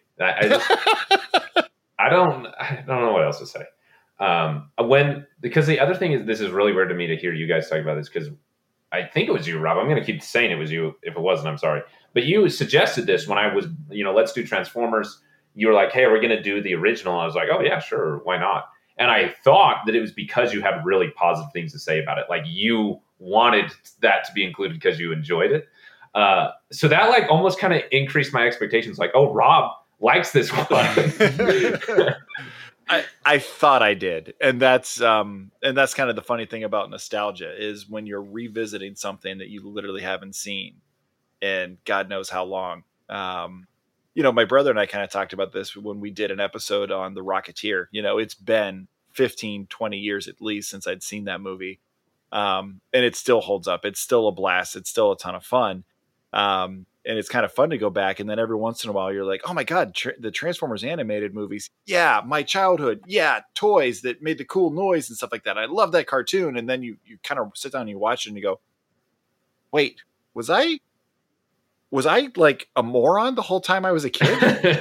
I don't know what else to say. Because the other thing is, this is really weird to me to hear you guys talk about this, because I think it was you, Rob. I'm going to keep saying it was you. If it wasn't, I'm sorry. But you suggested this when I was, let's do Transformers. You were like, hey, are we going to do the original? I was like, oh yeah, sure. Why not? And I thought that it was because you had really positive things to say about it. Like you wanted that to be included because you enjoyed it. So that like almost kind of increased my expectations. Like, oh, Rob likes this one. I thought I did. And that's kind of the funny thing about nostalgia, is when you're revisiting something that you literally haven't seen and God knows how long. My brother and I kind of talked about this when we did an episode on The Rocketeer. It's been 15, 20 years at least since I'd seen that movie. And it still holds up. It's still a blast. It's still a ton of fun. And it's kind of fun to go back. And then every once in a while you're like, oh my God, the Transformers animated movies. Yeah. My childhood. Yeah. Toys that made the cool noise and stuff like that. I love that cartoon. And then you kind of sit down and you watch it and you go, wait, was I like a moron the whole time I was a kid?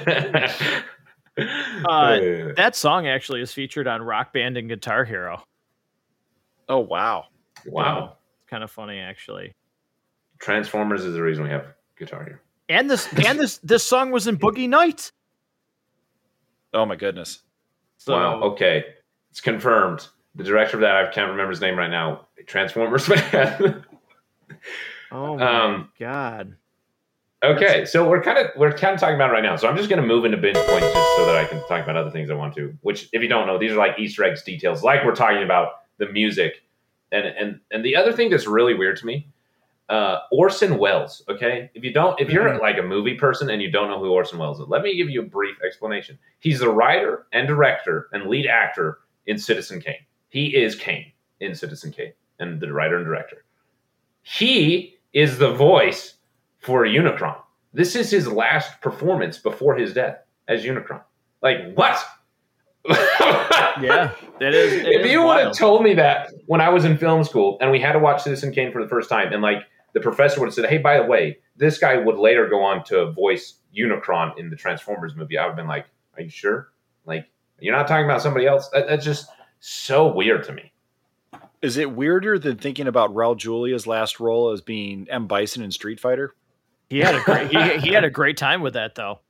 That song actually is featured on Rock Band and Guitar Hero. Oh, wow. Wow. It's kind of funny, actually. Transformers is the reason we have Guitar Hero. And this song was in Boogie Nights. Oh my goodness. So, wow. Okay. It's confirmed. The director of that, I can't remember his name right now. Transformers fan. Oh my God. Okay, so we're kind of talking about it right now. So I'm just going to move into binge points just so that I can talk about other things I want to. Which, if you don't know, these are like Easter eggs, details, like we're talking about the music, and the other thing that's really weird to me, Orson Welles. Okay, if you're like a movie person and you don't know who Orson Welles is, let me give you a brief explanation. He's the writer and director and lead actor in Citizen Kane. He is Kane in Citizen Kane, and the writer and director. He is the voice for Unicron. This is his last performance before his death as Unicron. Like, what? Yeah, if you would have told me that when I was in film school and we had to watch Citizen Kane for the first time, and like the professor would have said, hey, by the way, this guy would later go on to voice Unicron in the Transformers movie, I would have been like, are you sure? Like, you're not talking about somebody else? That's just so weird to me. Is it weirder than thinking about Raul Julia's last role as being M. Bison in Street Fighter? He had a great time with that, though.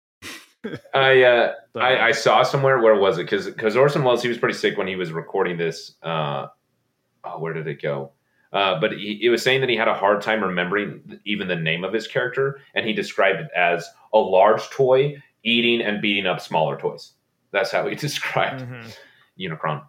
I saw somewhere, where was it? Because Orson Welles, he was pretty sick when he was recording this. Where did it go? But it was saying that he had a hard time remembering even the name of his character, and he described it as a large toy eating and beating up smaller toys. That's how he described Unicron.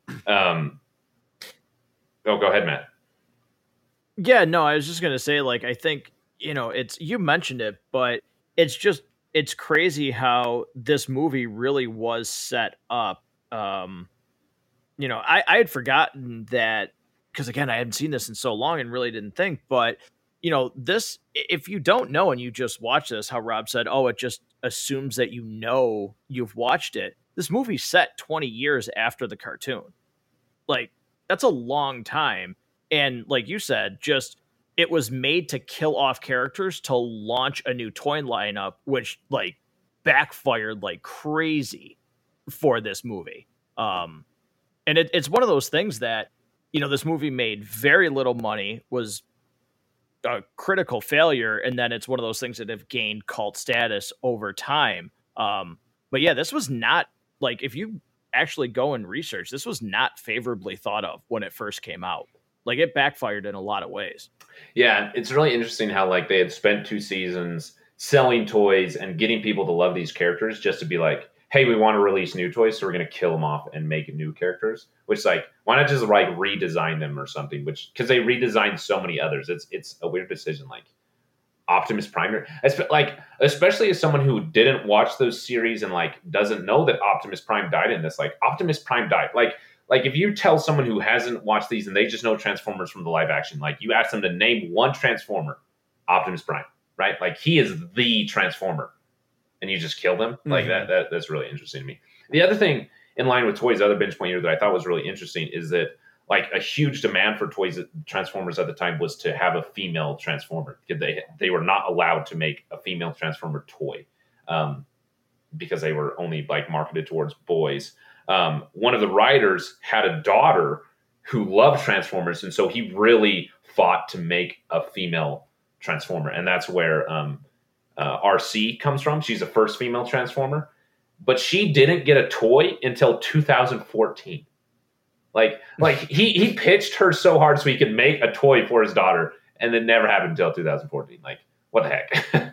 Go ahead, Matt. Yeah, no, I was just gonna say, like, I think, you mentioned it, but it's crazy how this movie really was set up. I had forgotten that, because again, I hadn't seen this in so long and really didn't think, but this, if you don't know and you just watch this, how Rob said, oh, it just assumes that you've watched it. This movie's set 20 years after the cartoon. Like, that's a long time. And like you said, it was made to kill off characters to launch a new toy lineup, which like backfired like crazy for this movie. And it's one of those things that, this movie made very little money, was a critical failure, and then it's one of those things that have gained cult status over time. But yeah, this was not, like, if you actually go and research, this was not favorably thought of when it first came out. Like, it backfired in a lot of ways. Yeah, it's really interesting how like they had spent 2 seasons selling toys and getting people to love these characters just to be like, hey, we want to release new toys, so we're going to kill them off and make new characters. Which, like, why not just like redesign them or something? Which, because they redesigned so many others, it's a weird decision. Like Optimus Prime, especially as someone who didn't watch those series and like doesn't know that Optimus Prime died in this. Like, Optimus Prime died. Like if you tell someone who hasn't watched these and they just know Transformers from the live action, like you ask them to name one Transformer, Optimus Prime, right? Like he is the Transformer, and you just killed him. Like that's really interesting to me. The other thing, in line with toys, the other binge point here that I thought was really interesting is that like a huge demand for toys, Transformers at the time was to have a female Transformer. They were not allowed to make a female Transformer toy because they were only like marketed towards boys. One of the writers had a daughter who loved Transformers, and so he really fought to make a female Transformer, and that's where RC comes from. She's the first female Transformer, but she didn't get a toy until 2014. Like he pitched her so hard so he could make a toy for his daughter, and it never happened until 2014. Like, what the heck?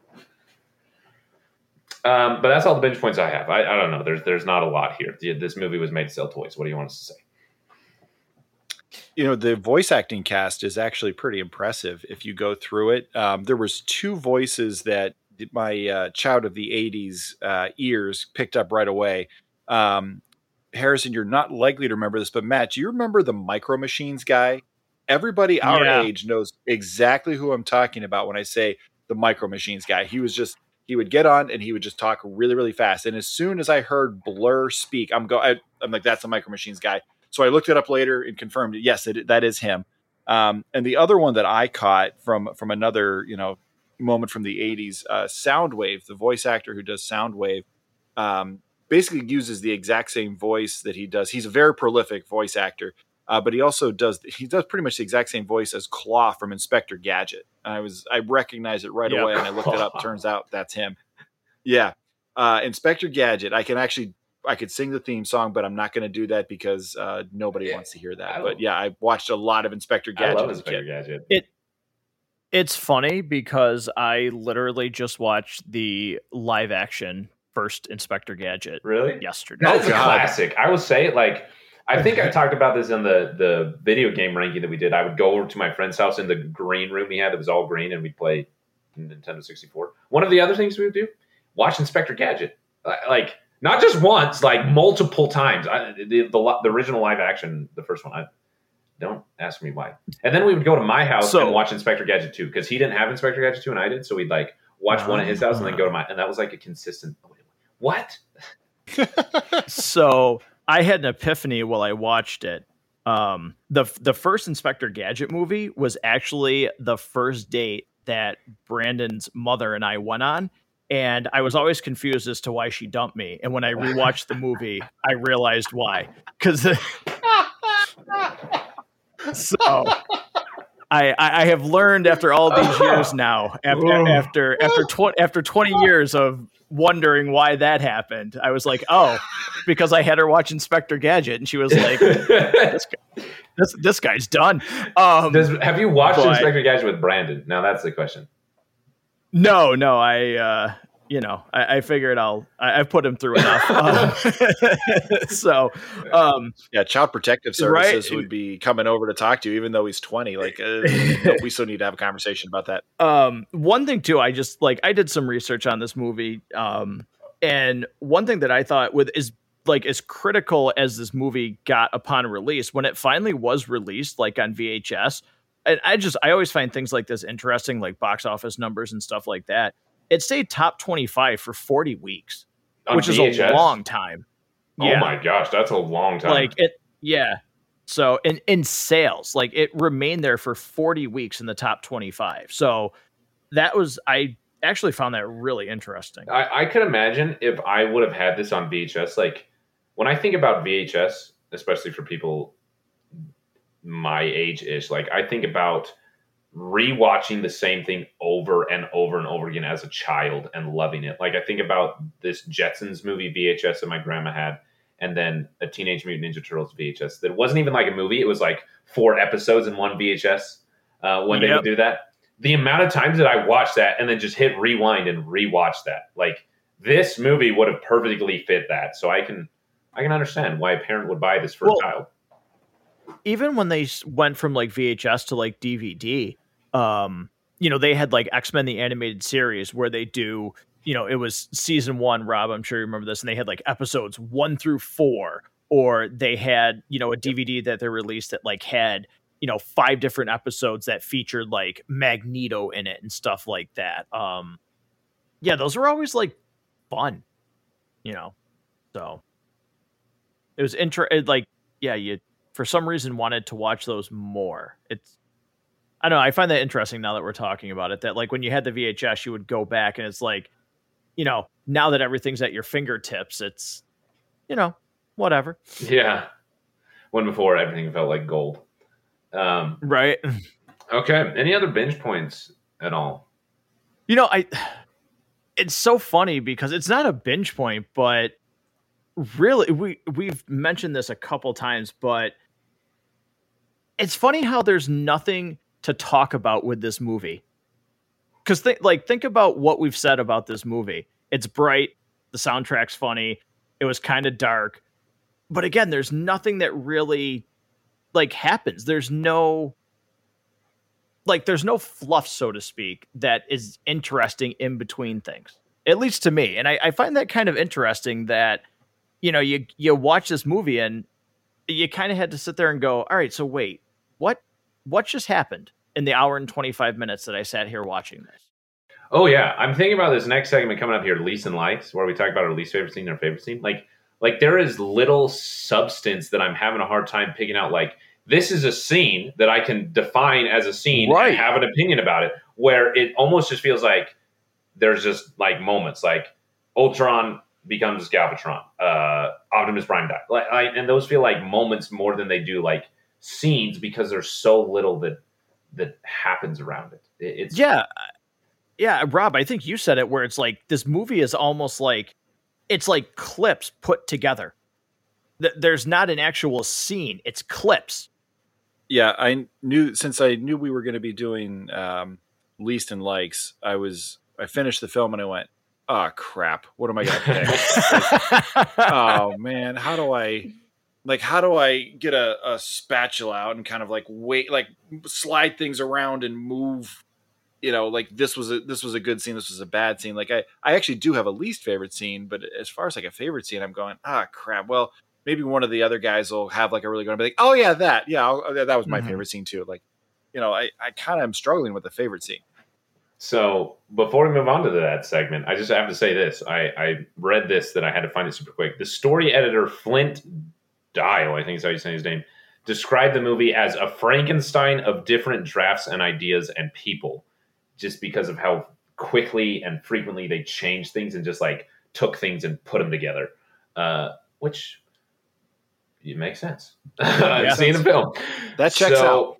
But that's all the binge points I have. I don't know. There's not a lot here. This movie was made to sell toys. What do you want us to say? You know, the voice acting cast is actually pretty impressive if you go through it. There was 2 voices that my child of the 80s ears picked up right away. Harrison, you're not likely to remember this, but Matt, do you remember the Micro Machines guy? Everybody our age knows exactly who I'm talking about when I say the Micro Machines guy. He would get on and he would just talk really, really fast. And as soon as I heard Blur speak, I'm like, that's the Micro Machines guy. So I looked it up later and confirmed it. Yes, that is him. And the other one that I caught from another, moment from the 80s, Soundwave, the voice actor who does Soundwave, basically uses the exact same voice that he does. He's a very prolific voice actor, but he also does pretty much the exact same voice as Claw from Inspector Gadget. I recognized it right away, and I looked it up. Turns out that's him. Yeah. Inspector Gadget. I could sing the theme song, but I'm not going to do that because nobody wants to hear that. But yeah, I watched a lot of Inspector Gadget. I love Inspector Gadget. It's funny because I literally just watched the live action first Inspector Gadget yesterday. That's a classic. I will say, like, I think I talked about this in the video game ranking that we did. I would go over to my friend's house in the green room he had that was all green, and we'd play Nintendo 64. One of the other things we would do, watch Inspector Gadget. Like, not just once, like multiple times. The original live action, the first one, don't ask me why. And then we would go to my house and watch Inspector Gadget 2 because he didn't have Inspector Gadget 2 and I did. So we'd like watch one at his house and then go to and that was like a consistent. What? So I had an epiphany while I watched it. The first Inspector Gadget movie was actually the first date that Brandon's mother and I went on. And I was always confused as to why she dumped me. And when I rewatched the movie, I realized why. Because so I have learned after all these years now, after 20 years of wondering why that happened, I was like, oh, because I had her watch Inspector Gadget, and she was like, this guy's done. Have you watched Inspector Gadget with Brandon? Now that's the question. No, I figured I've put him through enough. So, Child Protective Services would be coming over to talk to you, even though he's 20. Like, we still need to have a conversation about that. One thing too, I did some research on this movie, and one thing that I thought is like as critical as this movie got upon release, when it finally was released, like on VHS. And I always find things like this interesting, like box office numbers and stuff like that. It stayed top 25 for 40 weeks, which is a long time. Oh my gosh, that's a long time. Like So in sales, like it remained there for 40 weeks in the top 25. So I actually found that really interesting. I could imagine if I would have had this on VHS. Like when I think about VHS, especially for people my age-ish, like I think about rewatching the same thing over and over and over again as a child and loving it. Like I think about this Jetsons movie VHS that my grandma had, and then a Teenage Mutant Ninja Turtles VHS that wasn't even like a movie. It was like 4 episodes in one VHS when they would do that. The amount of times that I watched that and then just hit rewind and rewatch that, like this movie would have perfectly fit that. So I can understand why a parent would buy this for a child. Even when they went from like VHS to like DVD, they had like X-Men the Animated Series where they do, it was season 1, Rob, I'm sure you remember this, and they had like episodes 1 through 4, or they had, a DVD that they released that like had 5 different episodes that featured like Magneto in it and stuff like that. Yeah, those were always like fun, so it was you for some reason wanted to watch those more. I don't know. I find that interesting now that we're talking about it, that like when you had the VHS, you would go back and it's like, now that everything's at your fingertips, it's, whatever. Yeah. When before everything felt like gold. Right. Okay. Any other binge points at all? It's so funny because it's not a binge point, but really we've mentioned this a couple times, but it's funny how there's nothing to talk about with this movie. Because think about what we've said about this movie. It's bright. The soundtrack's funny. It was kind of dark. But again, there's nothing that really happens. There's no fluff, so to speak, that is interesting in between things, at least to me. And I find that kind of interesting that, you watch this movie and you kind of had to sit there and go, all right, so wait, what just happened in the hour and 25 minutes that I sat here watching this? Oh yeah. I'm thinking about this next segment coming up here, Least and Likes, where we talk about our least favorite scene and our favorite scene. Like there is little substance that I'm having a hard time picking out. Like, this is a scene that I can define as a scene and have an opinion about it, where it almost just feels like there's just like moments like Ultron becomes Galvatron, Optimus Prime died. And those feel like moments more than they do like scenes, because there's so little that happens around it. It's yeah, Rob, I think you said it, where it's like this movie is almost like it's like clips put together. There's not an actual scene; it's clips. Yeah, I knew we were going to be doing Least and Likes. I finished the film and I went, oh crap, what am I going to pick? Oh man, how do I get a spatula out and kind of slide things around and move, this was a good scene, this was a bad scene. Like I actually do have a least favorite scene, but as far as like a favorite scene, I'm going, crap. Well, maybe one of the other guys will have like a really good one, be like, oh yeah, that was my favorite scene too. Like, I kind of am struggling with the favorite scene. So before we move on to that segment, I just have to say this. I read this that I had to find it super quick. The story editor, Flint Dial, I think is how you say his name, described the movie as a Frankenstein of different drafts and ideas and people, just because of how quickly and frequently they changed things and just like took things and put them together, which it makes sense. I've seen the film. That checks out.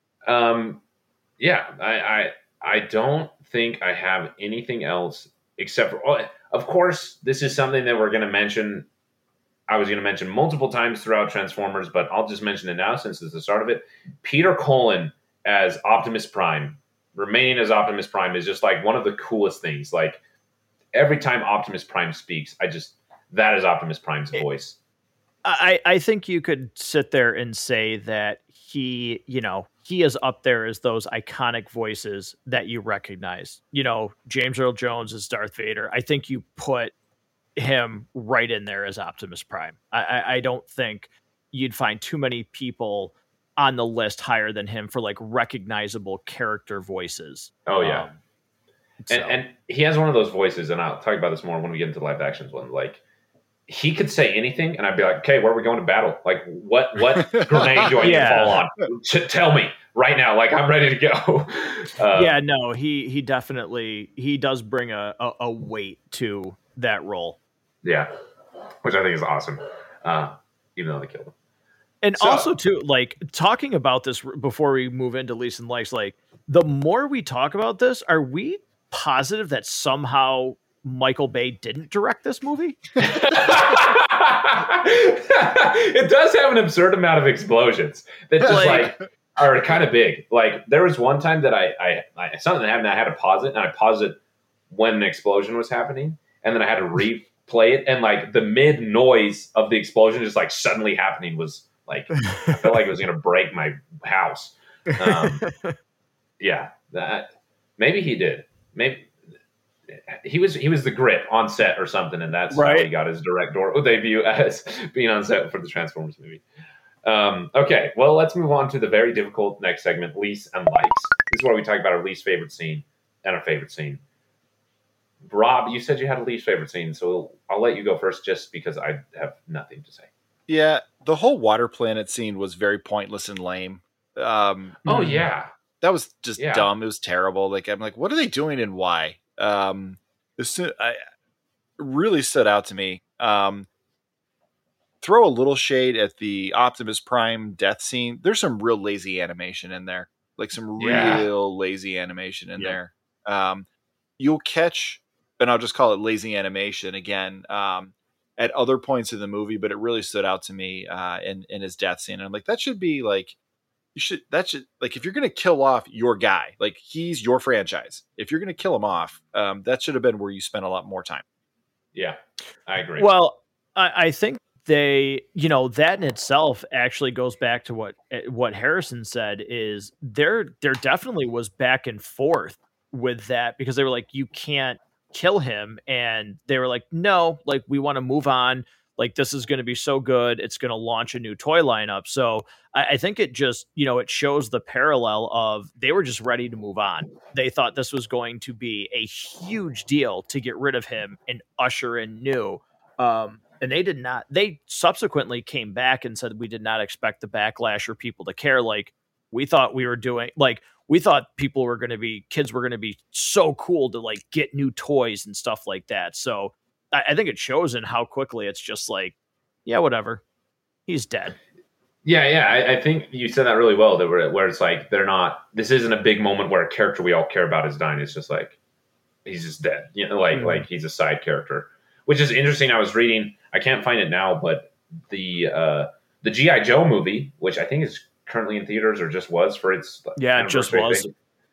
Yeah, I don't think I have anything else except for, of course, this is something that we're going to mention. I was going to mention multiple times throughout Transformers, but I'll just mention it now since it's the start of it. Peter Cullen as Optimus Prime, remaining as Optimus Prime, is just like one of the coolest things. Like every time Optimus Prime speaks, that is Optimus Prime's voice. I think you could sit there and say that he is up there as those iconic voices that you recognize. James Earl Jones as Darth Vader. I think you put him right in there as Optimus Prime. I don't think you'd find too many people on the list higher than him for like recognizable character voices. Oh yeah. And he has one of those voices, and I'll talk about this more when we get into the live actions one. Like, he could say anything, and I'd be like, okay, where are we going to battle? Like, what grenade do I need to fall on? Tell me right now. Like, I'm ready to go. He definitely, he does bring a weight to that role. Yeah, which I think is awesome, even though they killed him. And also, too, like, talking about this before we move into Least and Likes, like, the more we talk about this, are we positive that somehow Michael Bay didn't direct this movie? It does have an absurd amount of explosions that just are kind of big. Like, there was one time that I something happened, I had to pause it, and I paused it when an explosion was happening, and then I had to replay it, and like the mid noise of the explosion just like suddenly happening was like, I felt like it was going to break my house. Yeah, that maybe he did. Maybe he was the grip on set or something, and that's how he got his directorial debut as being on set for the Transformers movie. Okay, well, let's move on to the very difficult next segment, least and likes. This is where we talk about our least favorite scene and our favorite scene. Rob, you said you had a least favorite scene, so I'll let you go first just because I have nothing to say. Yeah, the whole water planet scene was very pointless and lame. Yeah. That was just dumb. It was terrible. Like, I'm like, what are they doing and why? It really stood out to me. Throw a little shade at the Optimus Prime death scene. There's some real lazy animation in there. Like some real lazy animation in there. You'll catch, and I'll just call it lazy animation again, at other points in the movie, but it really stood out to me in his death scene. And I'm like, that should be like, if you're going to kill off your guy, like he's your franchise. If you're going to kill him off, that should have been where you spent a lot more time. Yeah, I agree. Well, I think that in itself actually goes back to what Harrison said is there definitely was back and forth with that because they were like, you can't kill him. And they were like, no, like we want to move on. Like this is going to be so good. It's going to launch a new toy lineup. So I think it just, it shows the parallel of they were just ready to move on. They thought this was going to be a huge deal to get rid of him and usher in new. And they did not. They subsequently came back and said we did not expect the backlash or people to care. Like we thought we were doing. Like we thought kids were going to be so cool to like get new toys and stuff like that. So I think it shows in how quickly it's just like, yeah, whatever, he's dead. Yeah. I think you said that really well. That where it's like they're not. This isn't a big moment where a character we all care about is dying. It's just like he's just dead. Like he's a side character, which is interesting. I was reading. I can't find it now, but the G.I. Joe movie, which I think is currently in theaters or just was for its it just was.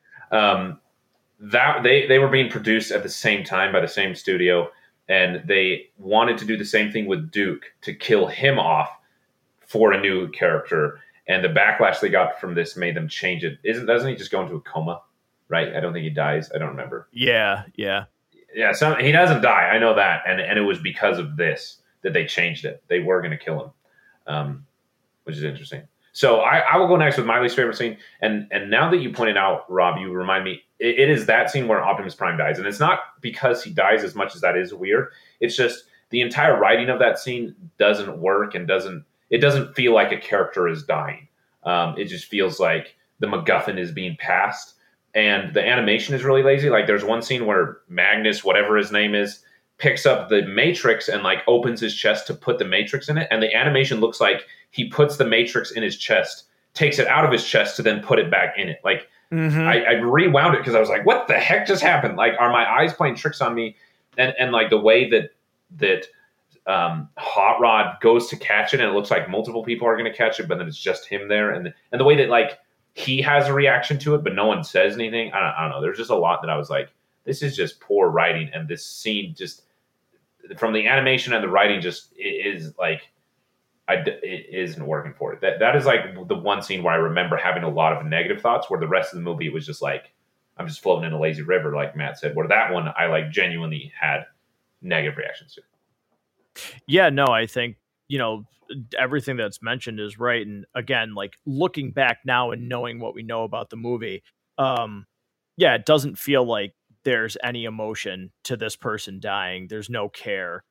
That they were being produced at the same time by the same studio, and they wanted to do the same thing with Duke to kill him off for a new character. And the backlash they got from this made them change it. Doesn't he just go into a coma? Right? I don't think he dies. I don't remember. Yeah. So he doesn't die. I know that, and it was because of this that they changed it. They were going to kill him, which is interesting. So I will go next with my least favorite scene. And now that you pointed out, Rob, you remind me, it is that scene where Optimus Prime dies. And it's not because he dies as much as that is weird. It's just the entire writing of that scene doesn't work and it doesn't feel like a character is dying. It just feels like the MacGuffin is being passed. And the animation is really lazy. Like there's one scene where Magnus, whatever his name is, picks up the Matrix and like opens his chest to put the Matrix in it. And the animation looks like he puts the Matrix in his chest, takes it out of his chest to then put it back in it. Like I rewound it because I was like, what the heck just happened? Like, are my eyes playing tricks on me? And like the way that Hot Rod goes to catch it and it looks like multiple people are going to catch it, but then it's just him there. And the way that like he has a reaction to it, but no one says anything. I don't know. There's just a lot that I was like, this is just poor writing. And this scene just, from the animation and the writing, just is like, it isn't working for it. That is like the one scene where I remember having a lot of negative thoughts, where the rest of the movie was just like, I'm just floating in a lazy river, like Matt said, where that one I like genuinely had negative reactions to. Yeah, no, I think, everything that's mentioned is right. And again, like looking back now and knowing what we know about the movie, it doesn't feel like there's any emotion to this person dying. There's no care.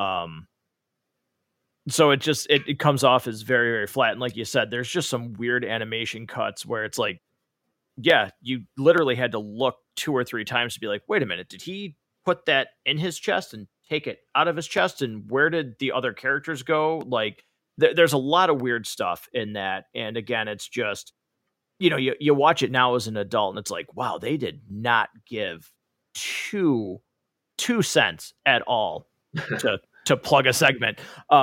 So it just, it comes off as very, very flat. And like you said, there's just some weird animation cuts where it's like, yeah, you literally had to look 2 or 3 times to be like, wait a minute, did he put that in his chest and take it out of his chest? And where did the other characters go? Like there's a lot of weird stuff in that. And again, it's just, you watch it now as an adult and it's like, wow, they did not give two cents at all to plug a segment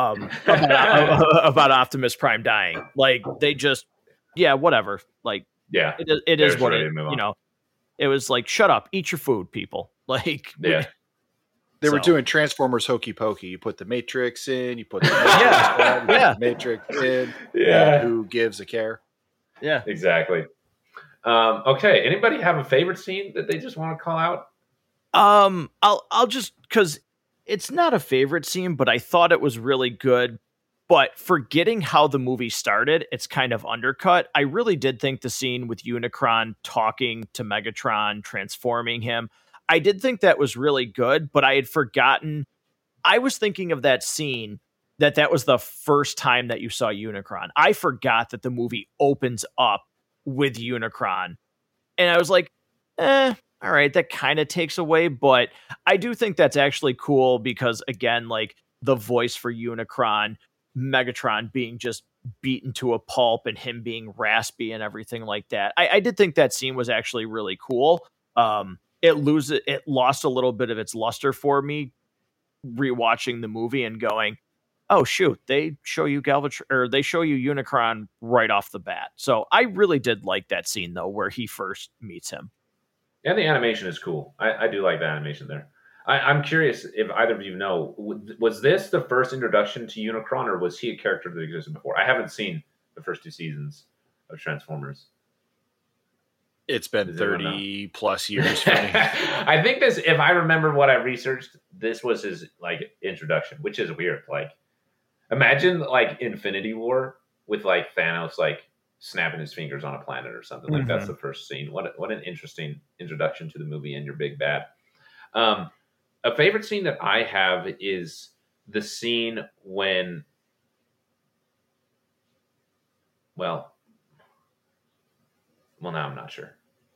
about Optimus Prime dying. Like they just, whatever. Like, yeah, it is what it, it was like, shut up, eat your food, people. Like, yeah. They were doing Transformers hokey pokey. You put the Matrix in, you put the Matrix in. Yeah. Who gives a care? Yeah, exactly. Okay. Anybody have a favorite scene that they just want to call out? I'll just, cause it's not a favorite scene, but I thought it was really good. But forgetting how the movie started, it's kind of undercut. I really did think the scene with Unicron talking to Megatron, transforming him, I did think that was really good, but I had forgotten. I was thinking of that scene that was the first time that you saw Unicron. I forgot that the movie opens up with Unicron. And I was like, all right, that kind of takes away. But I do think that's actually cool because, again, like the voice for Unicron, Megatron being just beaten to a pulp and him being raspy and everything like that. I did think that scene was actually really cool. It lost a little bit of its luster for me rewatching the movie and going, oh shoot, they show you they show you Unicron right off the bat. So I really did like that scene though, where he first meets him. And the animation is cool. I do like the animation there. I'm curious if either of you know, was this the first introduction to Unicron, or was he a character that existed before? I haven't seen the first 2 seasons of Transformers. It's been 30 plus years for me. I think this, if I remember what I researched, this was his like introduction, which is weird. Like, imagine like Infinity War with like Thanos like snapping his fingers on a planet or something. Like that's the first scene. What an interesting introduction to the movie and your big bad. A favorite scene that I have is the scene when, well, now I'm not sure.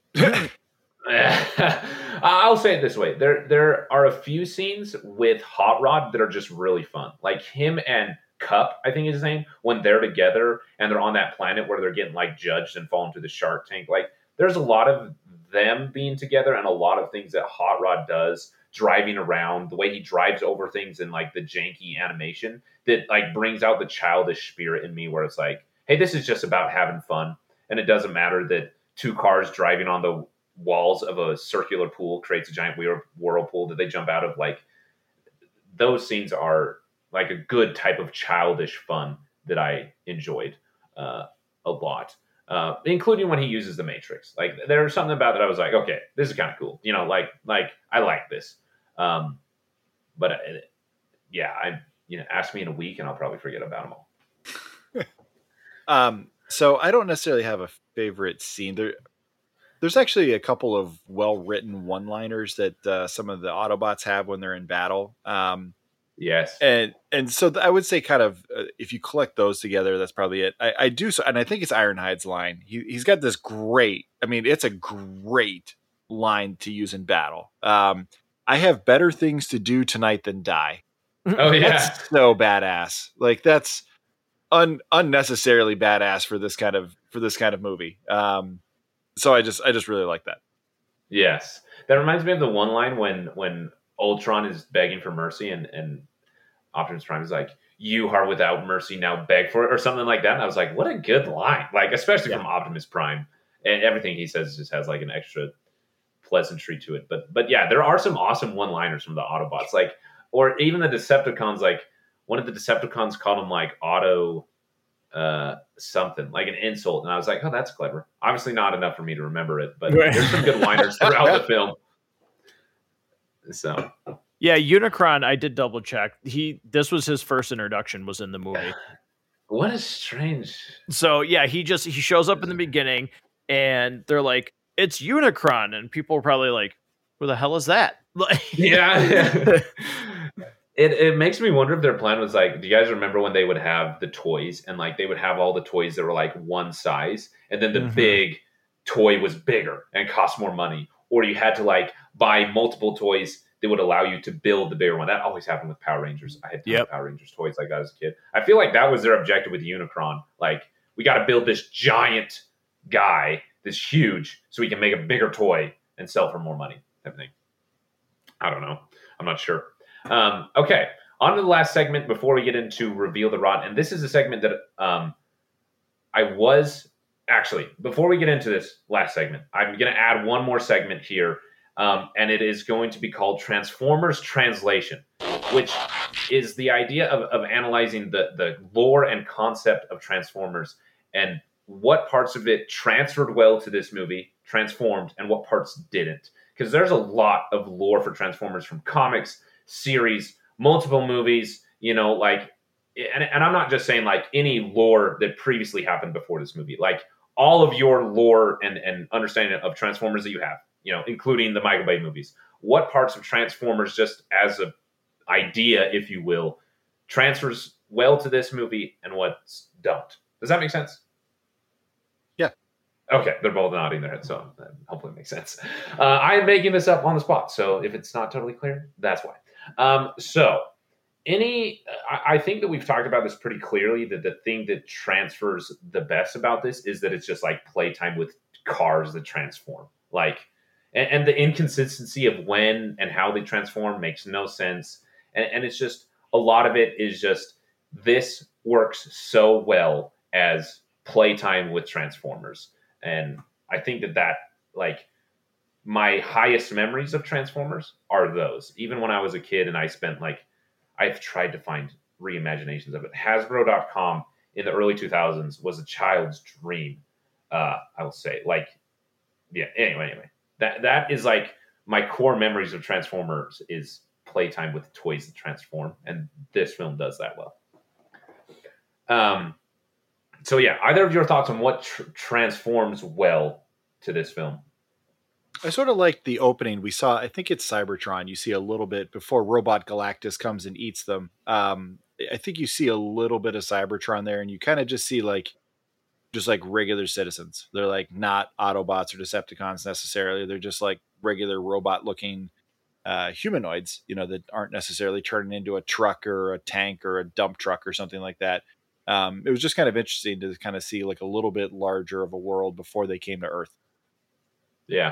I'll say it this way. There are a few scenes with Hot Rod that are just really fun. Like him and Cup, I think is his name, when they're together and they're on that planet where they're getting like judged and fall into the shark tank. Like there's a lot of them being together and a lot of things that Hot Rod does, driving around, the way he drives over things and like the janky animation that like brings out the childish spirit in me where it's like, hey, this is just about having fun. And it doesn't matter that 2 cars driving on the walls of a circular pool creates a giant whirlpool that they jump out of. Like those scenes are like a good type of childish fun that I enjoyed a lot, including when he uses the Matrix. Like there's something about that I was like, okay, this is kind of cool. You know, like I like this. But ask me in a week and I'll probably forget about them all. So I don't necessarily have a favorite scene. There's actually a couple of well-written one-liners that some of the Autobots have when they're in battle. Yes. And so I would say kind of, if you collect those together, that's probably it. I do. So, and I think it's Ironhide's line. He's got this great, it's a great line to use in battle. I have better things to do tonight than die. Oh yeah. That's so badass. Like that's unnecessarily badass for this kind of movie. So I just really like that. Yes. That reminds me of the one line when Ultron is begging for mercy and Optimus Prime is like, you are without mercy, now beg for it, or something like that. And I was like, what a good line. Like, especially from Optimus Prime. And everything he says just has like an extra pleasantry to it. But yeah, there are some awesome one-liners from the Autobots. Like, or even the Decepticons, like one of the Decepticons called him like Auto something, like an insult. And I was like, oh, that's clever. Obviously not enough for me to remember it, but there's some good liners throughout the film. So yeah, Unicron, I did double check. This was his first introduction, was in the movie. What a strange. So yeah, he shows up in the beginning and they're like, it's Unicron, and people are probably like, who the hell is that? Yeah. It makes me wonder if their plan was like, do you guys remember when they would have the toys and like they would have all the toys that were like one size and then the big toy was bigger and cost more money, or you had to like buy multiple toys that would allow you to build the bigger one. That always happened with Power Rangers. I had Power Rangers toys like that as a kid. I feel like that was their objective with Unicron. Like, we got to build this giant guy, this huge, so we can make a bigger toy and sell for more money. Everything. I don't know. I'm not sure. Okay, on to the last segment before we get into Reveal the Rod. And this is a segment that before we get into this last segment, I'm going to add one more segment here, and it is going to be called Transformers Translation, which is the idea of analyzing the lore and concept of Transformers and what parts of it transferred well to this movie, transformed, and what parts didn't. Because there's a lot of lore for Transformers from comics, series, multiple movies, like and I'm not just saying like any lore that previously happened before this movie, like all of your lore and understanding of Transformers that you have, including the Michael Bay movies. What parts of Transformers, just as a idea, if you will, transfers well to this movie and what don't? Does that make sense? Yeah. Okay, they're both nodding their heads, so hopefully it makes sense. I am making this up on the spot, so if it's not totally clear, that's why. I think that we've talked about this pretty clearly, that the thing that transfers the best about this is that it's just like playtime with cars that transform. Like, and the inconsistency of when and how they transform makes no sense. And it's just, a lot of it is just, this works so well as playtime with Transformers. And I think that like, my highest memories of Transformers are those. Even when I was a kid and I've tried to find reimaginations of it. Hasbro.com in the early 2000s was a child's dream. I will say, anyway, that is like my core memories of Transformers is playtime with toys that transform. And this film does that well. So yeah, either of your thoughts on what transforms well to this film? I sort of like the opening. We saw, I think it's Cybertron. You see a little bit before Robot Galactus comes and eats them. I think you see a little bit of Cybertron there, and you kind of just see just like regular citizens. They're like not Autobots or Decepticons necessarily. They're just like regular robot looking humanoids, that aren't necessarily turning into a truck or a tank or a dump truck or something like that. It was just kind of interesting to kind of see like a little bit larger of a world before they came to Earth. Yeah.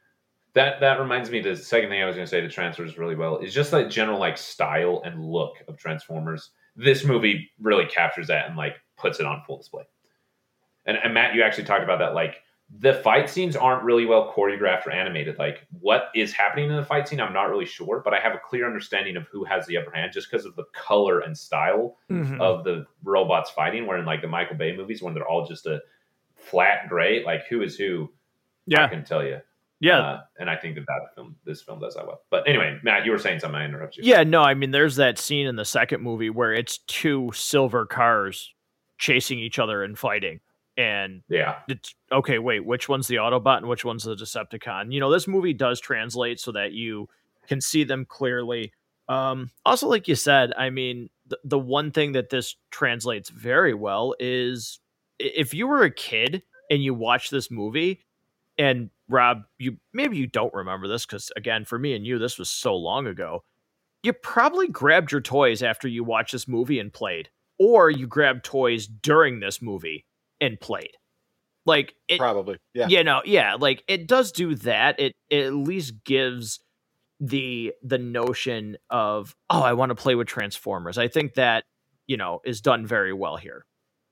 That reminds me, the second thing I was going to say that transfers really well is just that general like style and look of Transformers. This movie really captures that and like puts it on full display. And Matt, you actually talked about that. Like the fight scenes aren't really well choreographed or animated. Like what is happening in the fight scene, I'm not really sure, but I have a clear understanding of who has the upper hand just because of the color and style of the robots fighting. Where in like the Michael Bay movies, when they're all just a flat gray, like who is who, I can tell you. Yeah. And I think this film does that well. But anyway, Matt, you were saying something. I interrupted you. Yeah, no, I mean, there's that scene in the second movie where it's two silver cars chasing each other and fighting. And it's, okay, wait, which one's the Autobot and which one's the Decepticon? This movie does translate so that you can see them clearly. Also, like you said, I mean, the one thing that this translates very well is if you were a kid and you watch this movie, and Rob, you don't remember this because, again, for me and you, this was so long ago. You probably grabbed your toys after you watched this movie and played, or you grabbed toys during this movie and played. Like it, probably, yeah, like it does do that. It at least gives the notion of, oh, I want to play with Transformers. I think that is done very well here.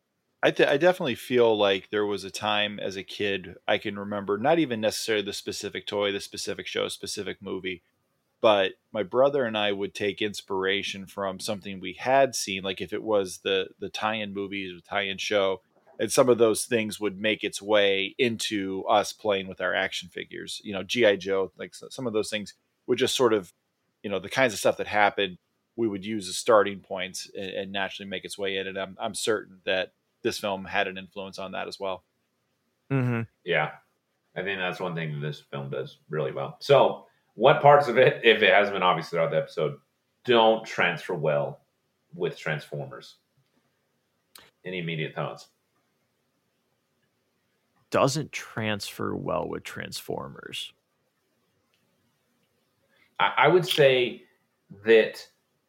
I definitely feel like there was a time as a kid I can remember, not even necessarily the specific toy, the specific show, specific movie, but my brother and I would take inspiration from something we had seen, like if it was the tie-in movies, the tie-in show, and some of those things would make its way into us playing with our action figures. G.I. Joe, like some of those things would just sort of, the kinds of stuff that happened, we would use as starting points and naturally make its way in. And I'm certain that this film had an influence on that as well. Mm-hmm. Yeah. I think that's one thing that this film does really well. So what parts of it, if it hasn't been obvious throughout the episode, don't transfer well with Transformers? Any immediate thoughts? Doesn't transfer well with Transformers. I would say that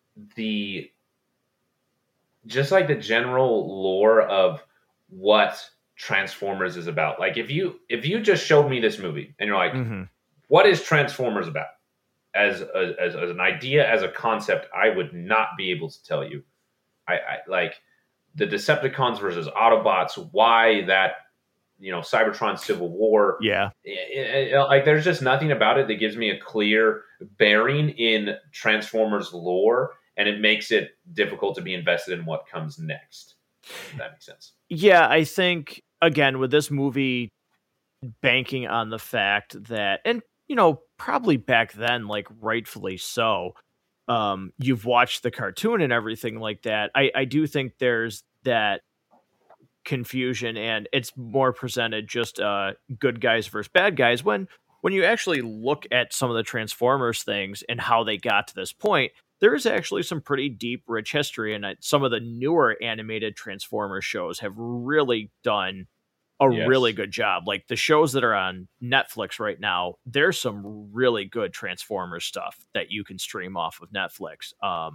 just like the general lore of what Transformers is about. Like if you just showed me this movie and you're like, what is Transformers about? As an idea, as a concept, I would not be able to tell you. I like the Decepticons versus Autobots, why that, Cybertron Civil War. Yeah. Like there's just nothing about it that gives me a clear bearing in Transformers lore. And it makes it difficult to be invested in what comes next. If that makes sense. Yeah, I think, again, with this movie banking on the fact that, and, probably back then, like rightfully so, you've watched the cartoon and everything like that, I do think there's that confusion, and it's more presented just good guys versus bad guys. When you actually look at some of the Transformers things and how they got to this point, there is actually some pretty deep, rich history, and some of the newer animated Transformers shows have really done a really good job. Like the shows that are on Netflix right now, there's some really good Transformers stuff that you can stream off of Netflix.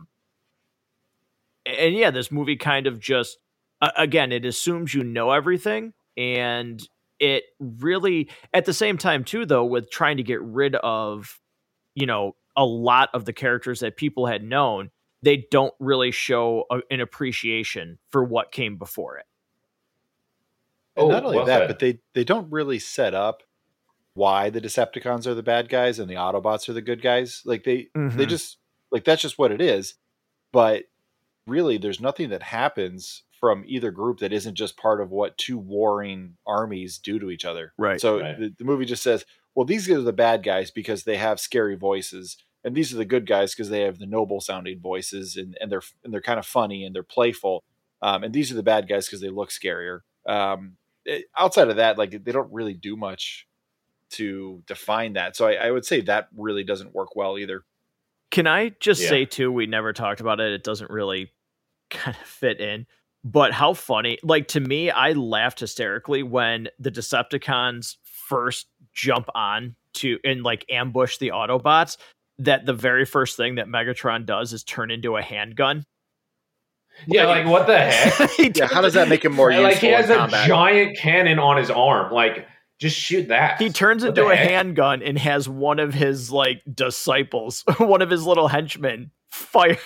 And yeah, this movie kind of just, again, it assumes you know everything, and it really, at the same time too, though, with trying to get rid of, a lot of the characters that people had known, they don't really show an appreciation for what came before it. And not only that, but they don't really set up why the Decepticons are the bad guys and the Autobots are the good guys. Like they just, like, that's just what it is. But really, there's nothing that happens from either group that isn't just part of what two warring armies do to each other. Right. So the movie just says, well, these are the bad guys because they have scary voices, and these are the good guys because they have the noble sounding voices, and they're kind of funny and they're playful. And these are the bad guys because they look scarier. Outside of that, like, they don't really do much to define that. So I would say that really doesn't work well either. Can I just say too, we never talked about it. It doesn't really kind of fit in, but how funny, like, to me, I laughed hysterically when the Decepticons first jump on to and like ambush the Autobots, that the very first thing that Megatron does is turn into a handgun. Yeah, like what the heck? Yeah, how does that make him more useful? Like, he has in a combat? giant cannon on his arm. Like, just shoot that. He turns into a handgun and has one of his like disciples, one of his little henchmen, fire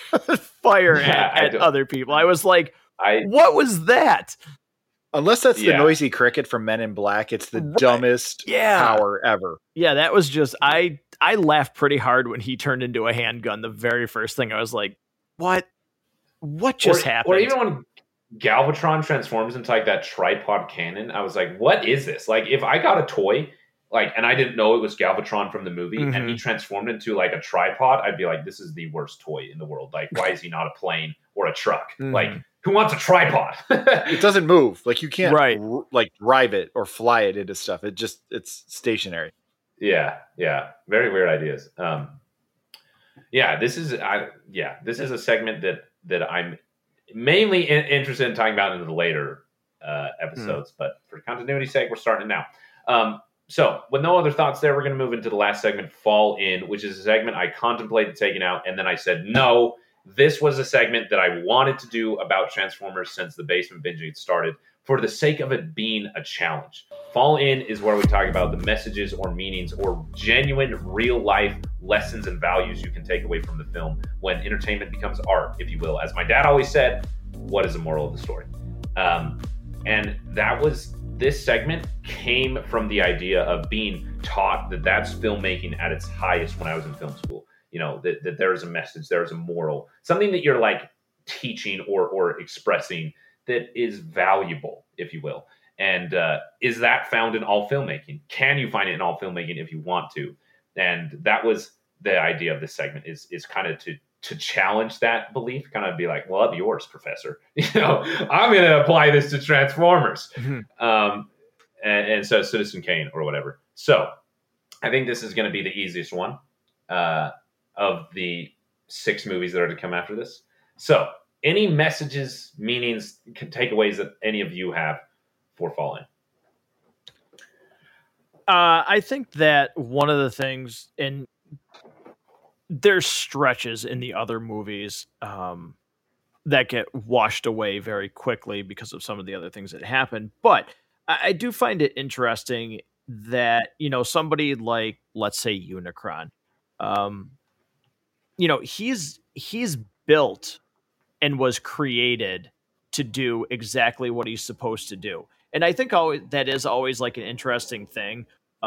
at other people. I was like, what was that? Unless that's the noisy cricket from Men in Black, it's the dumbest power ever. Yeah, that was just, I laughed pretty hard when he turned into a handgun. The very first thing, I was like, what just happened? Or even when Galvatron transforms into like that tripod cannon, I was like, what is this? Like, if I got a toy, like, and I didn't know it was Galvatron from the movie, and he transformed into like a tripod, I'd be like, this is the worst toy in the world. Like, why is he not a plane or a truck? Like, who wants a tripod? It doesn't move. Like, you can't like drive it or fly it into stuff. It's stationary. Yeah. Very weird ideas. This is a segment that I'm mainly interested in talking about in the later episodes, but for continuity's sake, we're starting now. So with no other thoughts there, we're going to move into the last segment, Fall In, which is a segment I contemplated taking out, and then I said, no, this was a segment that I wanted to do about Transformers since the basement binging started, for the sake of it being a challenge. Fall In is where we talk about the messages or meanings or genuine real-life lessons and values you can take away from the film when entertainment becomes art, if you will. As my dad always said, what is the moral of the story? And this segment came from the idea of being taught that that's filmmaking at its highest when I was in film school. You know, that there is a message, there is a moral, something that you're like teaching or expressing that is valuable, if you will. And is that found in all filmmaking? Can you find it in all filmmaking if you want to? And that was the idea of this segment, is kind of to challenge that belief, kind of be like, well, up yours, professor. I'm going to apply this to Transformers. And so Citizen Kane or whatever. So I think this is going to be the easiest one of the 6 movies that are to come after this. So any messages, meanings, takeaways that any of you have for Fall In? I think that one of the things, and there's stretches in the other movies that get washed away very quickly because of some of the other things that happen. But I do find it interesting that, somebody like, let's say, Unicron, he's built and was created to do exactly what he's supposed to do. And I think that is always like an interesting thing.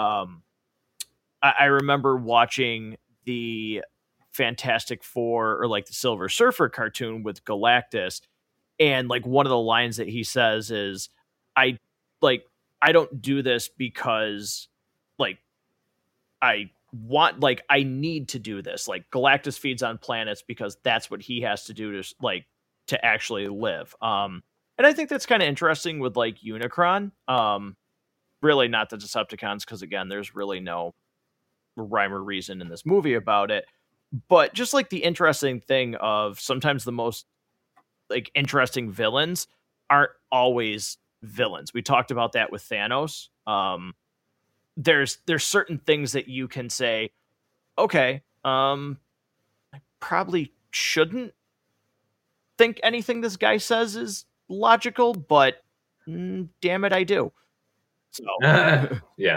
I remember watching the Fantastic Four or like the Silver Surfer cartoon with Galactus. And like one of the lines that he says is, I don't do this because like I want, like, I need to do this. Like, Galactus feeds on planets because that's what he has to do to, like, to actually live. And I think that's kind of interesting with, like, Unicron. Really not the Decepticons, because again, there's really no rhyme or reason in this movie about it. But just like the interesting thing of sometimes the most like interesting villains aren't always villains. We talked about that with Thanos. There's certain things that you can say, okay, I probably shouldn't think anything this guy says is logical, but damn it, I do. So yeah.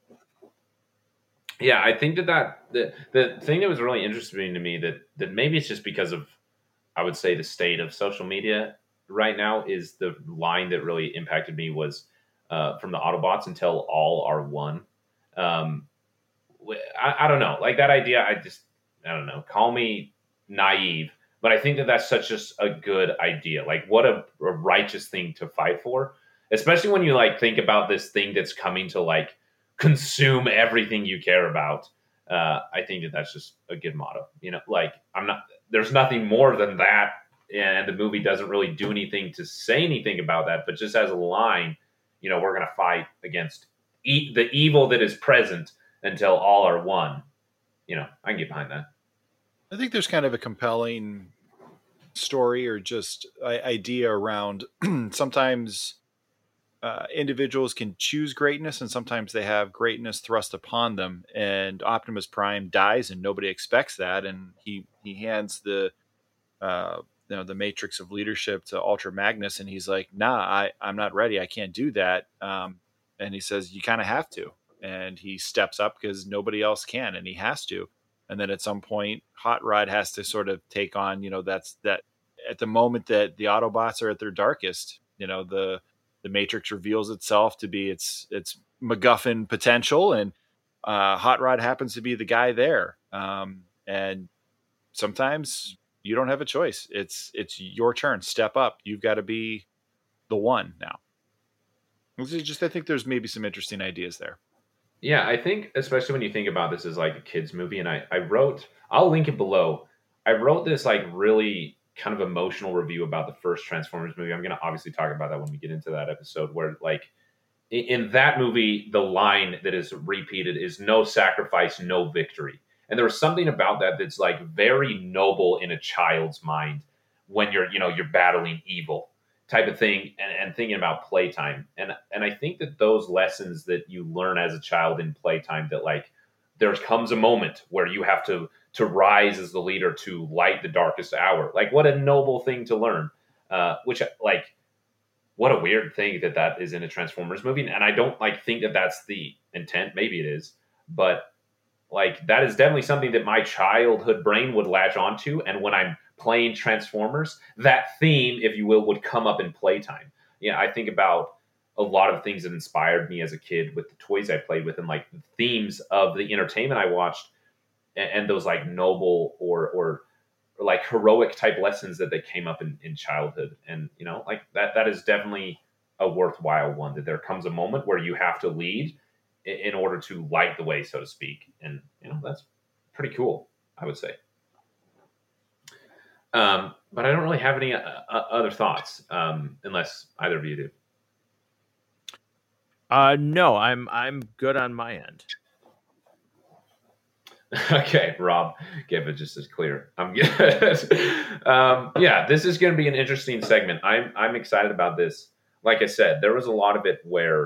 Yeah, I think that the thing that was really interesting to me that maybe it's just because of, I would say, the state of social media right now, is the line that really impacted me was from the Autobots until all are one. I don't know, like that idea. I don't know. Call me naive, but I think that that's such a good idea. Like, what a righteous thing to fight for, especially when you like think about this thing that's coming to like consume everything you care about. I think that that's just a good motto. You know, like there's nothing more than that, and the movie doesn't really do anything to say anything about that. But just as a line, you know, we're going to fight against the evil that is present until all are one. You know, I can get behind that. I think there's kind of a compelling story or just idea around sometimes individuals can choose greatness, and sometimes they have greatness thrust upon them. And Optimus Prime dies, and nobody expects that. And he hands the the matrix of leadership to Ultra Magnus, and he's like, "Nah, I'm not ready. I can't do that." And he says, "You kind of have to." And he steps up because nobody else can, and he has to. And then at some point, Hot Rod has to sort of take on, that's that at the moment that the Autobots are at their darkest, the Matrix reveals itself to be its MacGuffin potential, and Hot Rod happens to be the guy there. And sometimes you don't have a choice. It's your turn. Step up. You've got to be the one now. I think there's maybe some interesting ideas there. Yeah, I think especially when you think about this as like a kid's movie, and I'll link it below. I wrote this like really kind of emotional review about the first Transformers movie. I'm going to obviously talk about that when we get into that episode, where like in that movie, the line that is repeated is "no sacrifice, no victory." And there was something about that that's like very noble in a child's mind when you're battling evil type of thing, and thinking about playtime. And I think that those lessons that you learn as a child in playtime, that like there comes a moment where you have to rise as the leader to light the darkest hour. Like, what a noble thing to learn. Which, like, what a weird thing that is in a Transformers movie. And I don't think that that's the intent. Maybe it is, but like that is definitely something that my childhood brain would latch onto. And when I'm playing Transformers, that theme, if you will, would come up in playtime. Yeah, I think about a lot of things that inspired me as a kid with the toys I played with, and like the themes of the entertainment I watched, and those like noble or like heroic type lessons that they came up in childhood. And like that is definitely a worthwhile one, that there comes a moment where you have to lead in order to light the way, so to speak. And that's pretty cool, I would say. But I don't really have any other thoughts, unless either of you do. No, I'm good on my end. Okay, Rob gave it just as clear. I'm good. Yeah, this is going to be an interesting segment. I'm excited about this. Like I said, there was a lot of it where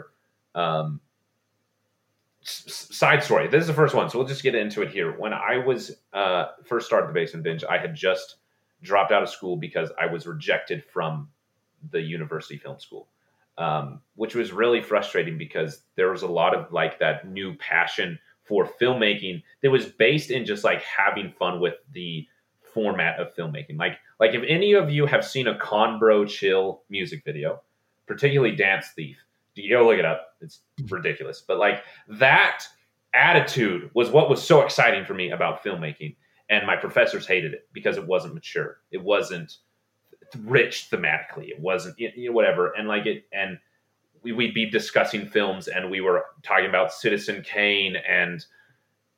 side story. This is the first one, so we'll just get into it here. When I was first started the Basement Binge, I had just dropped out of school because I was rejected from the university film school, which was really frustrating because there was a lot of like that new passion for filmmaking that was based in just like having fun with the format of filmmaking. Like if any of you have seen a Conbro Chill music video, particularly Dance Thief, you go look it up. It's ridiculous. But like that attitude was what was so exciting for me about filmmaking. And my professors hated it because it wasn't mature. It wasn't rich thematically. It wasn't, whatever. And like it, and we'd be discussing films, and we were talking about Citizen Kane and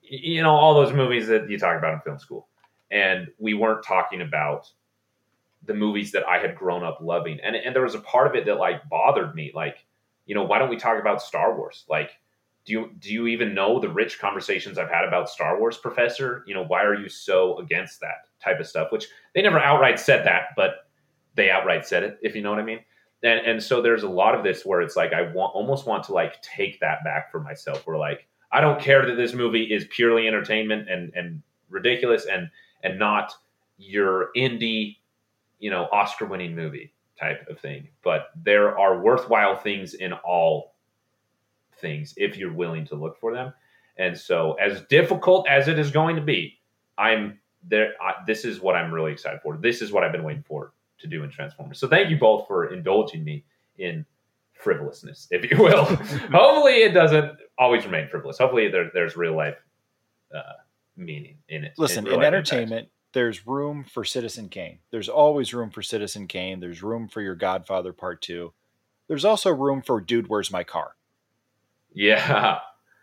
all those movies that you talk about in film school. And we weren't talking about the movies that I had grown up loving. And there was a part of it that like bothered me. Like, why don't we talk about Star Wars? Like, do you even know the rich conversations I've had about Star Wars, Professor? Why are you so against that type of stuff? Which they never outright said that, but they outright said it, if you know what I mean. And so there's a lot of this where it's like, I almost want to like take that back for myself. Where like, I don't care that this movie is purely entertainment and ridiculous and not your indie, Oscar winning movie type of thing. But there are worthwhile things in all things if you're willing to look for them. And so as difficult as it is going to be, I'm there. This is what I'm really excited for. This is what I've been waiting for to do in Transformers. So thank you both for indulging me in frivolousness, if you will. Hopefully it doesn't always remain frivolous. Hopefully there's real life meaning in it. Listen, in entertainment, there's room for Citizen Kane. There's always room for Citizen Kane. There's room for your Godfather Part 2. There's also room for Dude, Where's My Car? Yeah.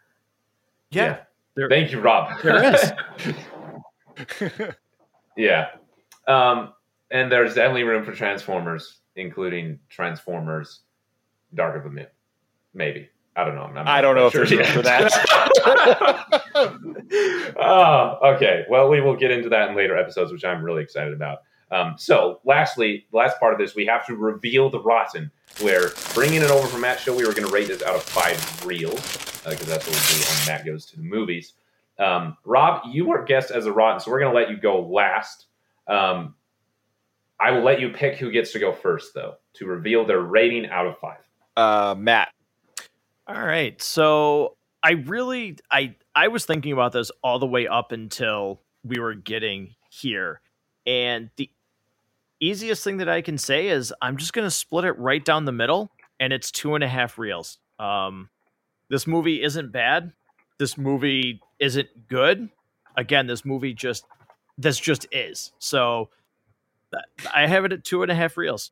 Thank you, Rob. There is. Yeah. And there's definitely room for Transformers, including Transformers Dark of the Moon. Maybe. I don't know. I don't know if there's room for that. Oh, okay. Well, we will get into that in later episodes, which I'm really excited about. So lastly, the last part of this, we have to reveal the Rotten, where bringing it over from Matt's show, we were going to rate this out of 5 reels, because that's what we do on Matt Goes to the Movies. Rob, you were guest as a Rotten, so we're going to let you go last. I will let you pick who gets to go first, though, to reveal their rating out of 5. Matt. All right. So I was thinking about this all the way up until we were getting here. And the easiest thing that I can say is I'm just going to split it right down the middle, and it's 2.5 reels. This movie isn't bad. This movie isn't good. Again, this just is. So I have it at 2.5 reels.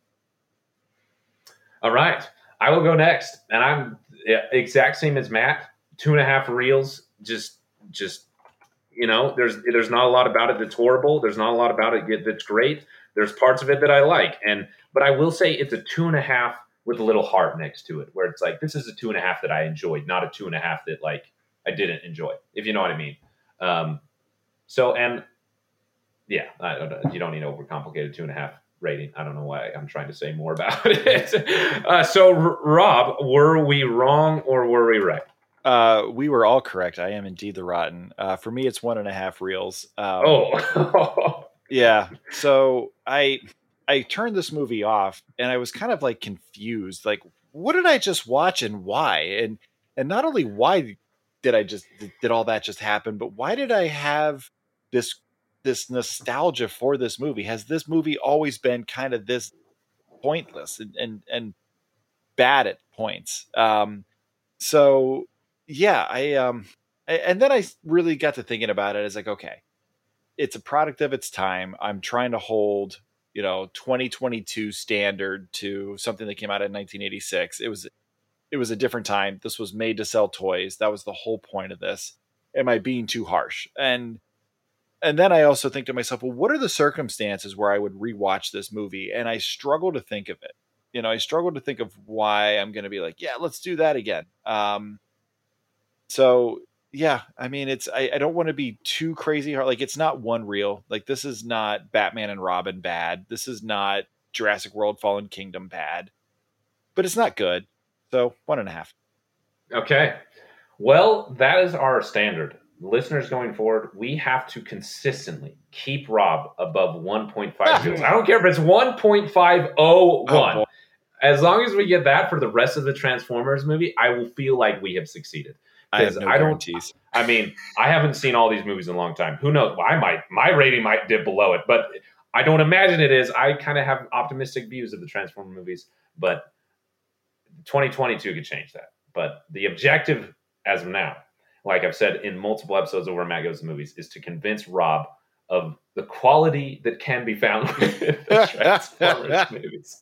All right. I will go next. And I'm exact same as Matt. 2.5 reels. Just there's not a lot about it that's horrible. There's not a lot about it that's great. There's parts of it that I like. But I will say it's a 2.5 with a little heart next to it, where it's like, this is a 2.5 that I enjoyed, not a 2.5 that like I didn't enjoy, if you know what I mean. You don't need an overcomplicated 2.5 rating. I don't know why I'm trying to say more about it. So Rob, were we wrong or were we right? We were all correct. I am indeed the Rotten. For me, it's 1.5 reels. Yeah. So I turned this movie off and I was kind of like confused. Like, what did I just watch and why? And not only why did all that just happen, but why did I have this nostalgia for this movie? Has this movie always been kind of this pointless and bad at points? So yeah, and then I really got to thinking about it. It's like, okay, it's a product of its time. I'm trying to hold, 2022 standard to something that came out in 1986. It was a different time. This was made to sell toys. That was the whole point of this. Am I being too harsh? And then I also think to myself, well, what are the circumstances where I would rewatch this movie? And I struggle to think of it. I struggle to think of why I'm going to be like, yeah, let's do that again. So yeah, I mean, I don't want to be too crazy hard. Like, it's not one reel. Like, this is not Batman and Robin bad. This is not Jurassic World Fallen Kingdom bad, but it's not good. So 1.5. Okay. Well, that is our standard. Listeners going forward, we have to consistently keep Rob above 1.5 reels. I don't care if it's 1.501. Oh, as long as we get that for the rest of the Transformers movie, I will feel like we have succeeded. I have no guarantees. I mean, I haven't seen all these movies in a long time. Who knows? My rating might dip below it, but I don't imagine it is. I kind of have optimistic views of the Transformer movies, but 2022 could change that. But the objective as of now, like I've said in multiple episodes of Where Matt Goes to Movies, is to convince Rob of the quality that can be found with the Transformers movies.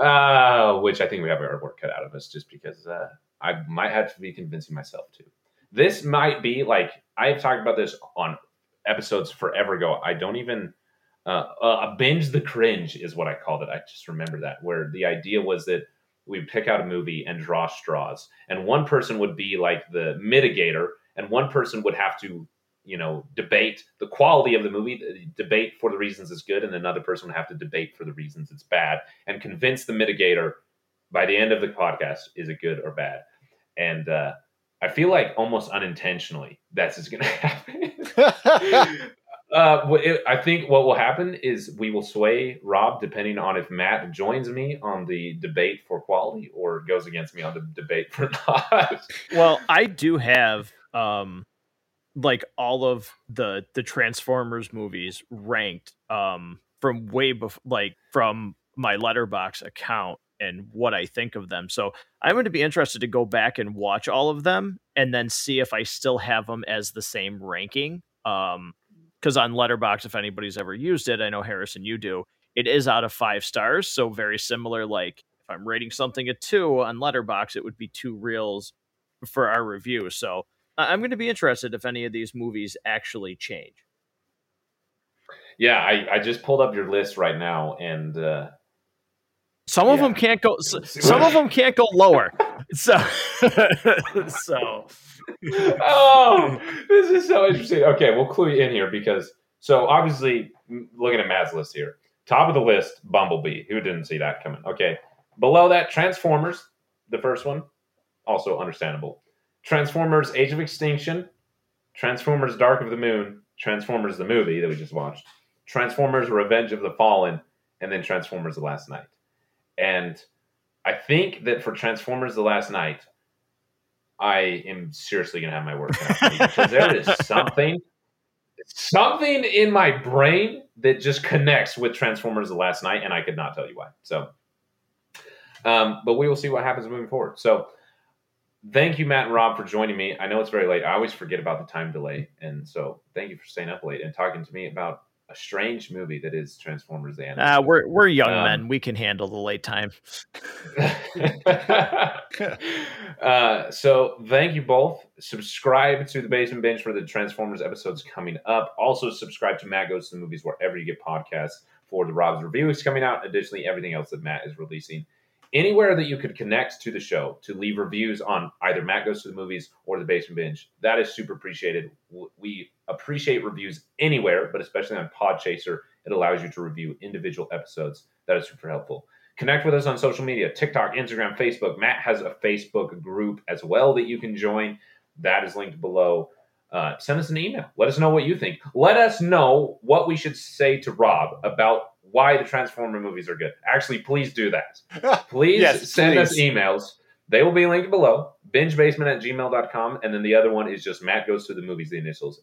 Which I think we have our work cut out of us, just because I might have to be convincing myself too. This might be like, I've talked about this on episodes forever ago. I don't even binge the cringe is what I called it. I just remember that, where the idea was that we pick out a movie and draw straws, and one person would be like the mitigator, and one person would have to, debate the quality of the movie, debate for the reasons it's good, and another person would have to debate for the reasons it's bad, and convince the mitigator by the end of the podcast, is it good or bad? And I feel like almost unintentionally that's just going to happen. I think what will happen is we will sway Rob depending on if Matt joins me on the debate for quality or goes against me on the debate for not. Well, I do have like all of the Transformers movies ranked from way before, like from my Letterboxd account and what I think of them. So I'm going to be interested to go back and watch all of them and then see if I still have them as the same ranking. Because on Letterboxd, if anybody's ever used it, I know Harrison, you do, it is out of 5 stars. So very similar. Like if I'm rating something a 2 on Letterboxd, it would be 2 reels for our review. So I'm going to be interested if any of these movies actually change. Yeah, I just pulled up your list right now, and some of them can't go. Some of them can't go lower. So, oh, this is so interesting. Okay, we'll clue you in here because obviously looking at Matt's list here, top of the list, Bumblebee. Who didn't see that coming? Okay, below that, Transformers, the first one, also understandable. Transformers: Age of Extinction, Transformers: Dark of the Moon, Transformers the movie that we just watched, Transformers: Revenge of the Fallen, and then Transformers: The Last Night. And I think that for Transformers: The Last Night, I am seriously going to have my work cut out for me because there is something in my brain that just connects with Transformers: The Last Night, and I could not tell you why. So, but we will see what happens moving forward. So, thank you, Matt and Rob, for joining me. I know it's very late. I always forget about the time delay, and so thank you for staying up late and talking to me about a strange movie that is Transformers: The Animated. We're young men. We can handle the late time. So thank you both. Subscribe to the Basement Binge for the Transformers episodes coming up. Also subscribe to Matt Goes to the Movies wherever you get podcasts for the Rob's reviews coming out. Additionally, everything else that Matt is releasing. Anywhere that you could connect to the show to leave reviews on either Matt Goes to the Movies or the Basement Binge, that is super appreciated. We appreciate reviews anywhere, but especially on Podchaser, it allows you to review individual episodes. That is super helpful. Connect with us on social media, TikTok, Instagram, Facebook. Matt has a Facebook group as well that you can join. That is linked below. Send us an email. Let us know what you think. Let us know what we should say to Rob about why the Transformer movies are good. Actually, please do that. Please send us emails. They will be linked below. bingebasement@gmail.com. And then the other one is just Matt Goes to the Movies, the initials,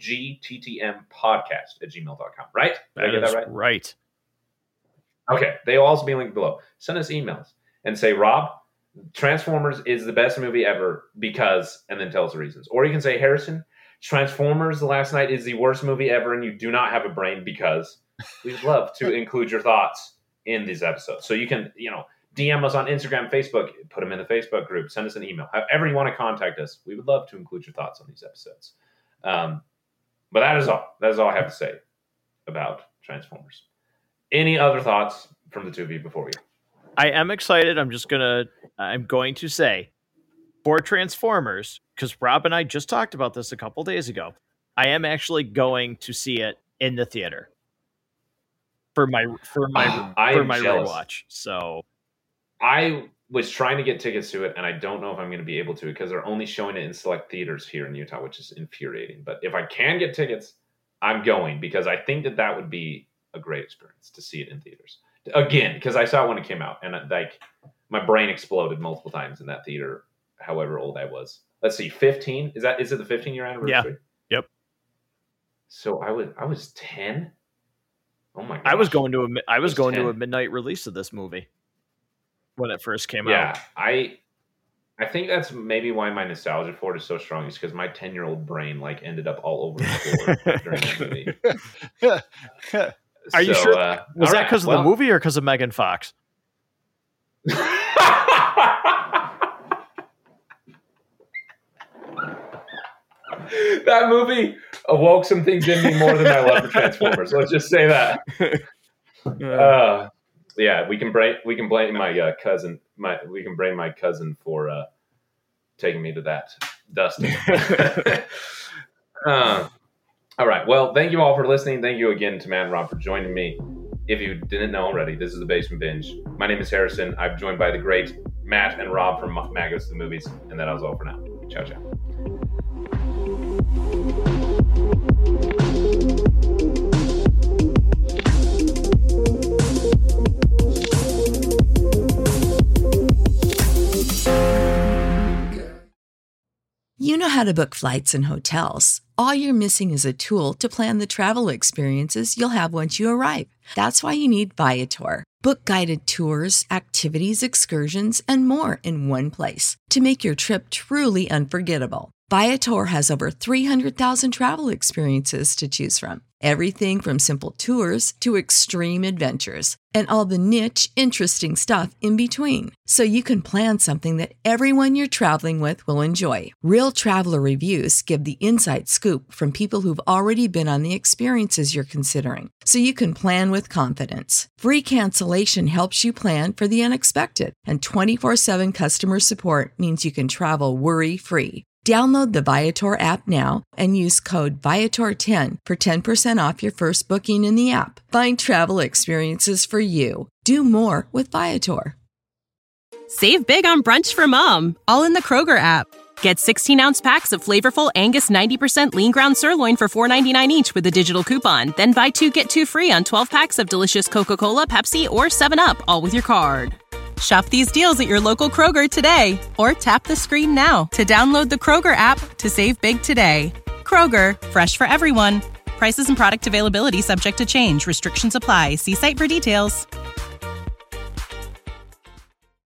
mgttmpodcast@gmail.com. Right? Did I get that right? Right. Okay. They will also be linked below. Send us emails and say, Rob, Transformers is the best movie ever because, and then tell us the reasons. Or you can say, Harrison, Transformers: The Last Night is the worst movie ever and you do not have a brain because. We'd love to include your thoughts in these episodes. So you can, DM us on Instagram, Facebook, put them in the Facebook group, send us an email. However you want to contact us, we would love to include your thoughts on these episodes. But that is all. That is all I have to say about Transformers. Any other thoughts from the two of you before we go? I am excited. I'm going to say for Transformers, because Rob and I just talked about this a couple days ago, I am actually going to see it in the theater. For my rewatch. So I was trying to get tickets to it, and I don't know if I'm going to be able to because they're only showing it in select theaters here in Utah, which is infuriating. But if I can get tickets, I'm going because I think that would be a great experience to see it in theaters again. Because I saw it when it came out, and my brain exploded multiple times in that theater. However old I was. Let's see, 15. Is it the 15-year anniversary? Yeah. Yep. So I was 10. Oh my god! I was going to a midnight release of this movie when it first came out. Yeah, I think that's maybe why my nostalgia for it is so strong. Is because my 10-year-old brain ended up all over the floor during that movie. Are you sure? Was that because of the movie or because of Megan Fox? That movie awoke some things in me more than I love the Transformers. Let's just say that. Yeah, we can blame my cousin. We can blame my cousin for taking me to that, Dustin. All right. Well, thank you all for listening. Thank you again to Matt and Rob for joining me. If you didn't know already, this is the Basement Binge. My name is Harrison. I'm joined by the great Matt and Rob from Magos the Movies, and that was all for now. Ciao, ciao. You know how to book flights and hotels. All you're missing is a tool to plan the travel experiences you'll have once you arrive. That's why you need Viator. Book guided tours, activities, excursions, and more in one place to make your trip truly unforgettable. Viator has over 300,000 travel experiences to choose from. Everything from simple tours to extreme adventures and all the niche, interesting stuff in between. So you can plan something that everyone you're traveling with will enjoy. Real traveler reviews give the inside scoop from people who've already been on the experiences you're considering. So you can plan with confidence. Free cancellation helps you plan for the unexpected. And 24/7 customer support means you can travel worry-free. Download the Viator app now and use code Viator10 for 10% off your first booking in the app. Find travel experiences for you. Do more with Viator. Save big on brunch for mom, all in the Kroger app. Get 16-ounce packs of flavorful Angus 90% lean ground sirloin for $4.99 each with a digital coupon. Then buy 2, get 2 free on 12 packs of delicious Coca-Cola, Pepsi, or 7-Up, all with your card. Shop these deals at your local Kroger today, or tap the screen now to download the Kroger app to save big today. Kroger, fresh for everyone. Prices and product availability subject to change. Restrictions apply. See site for details.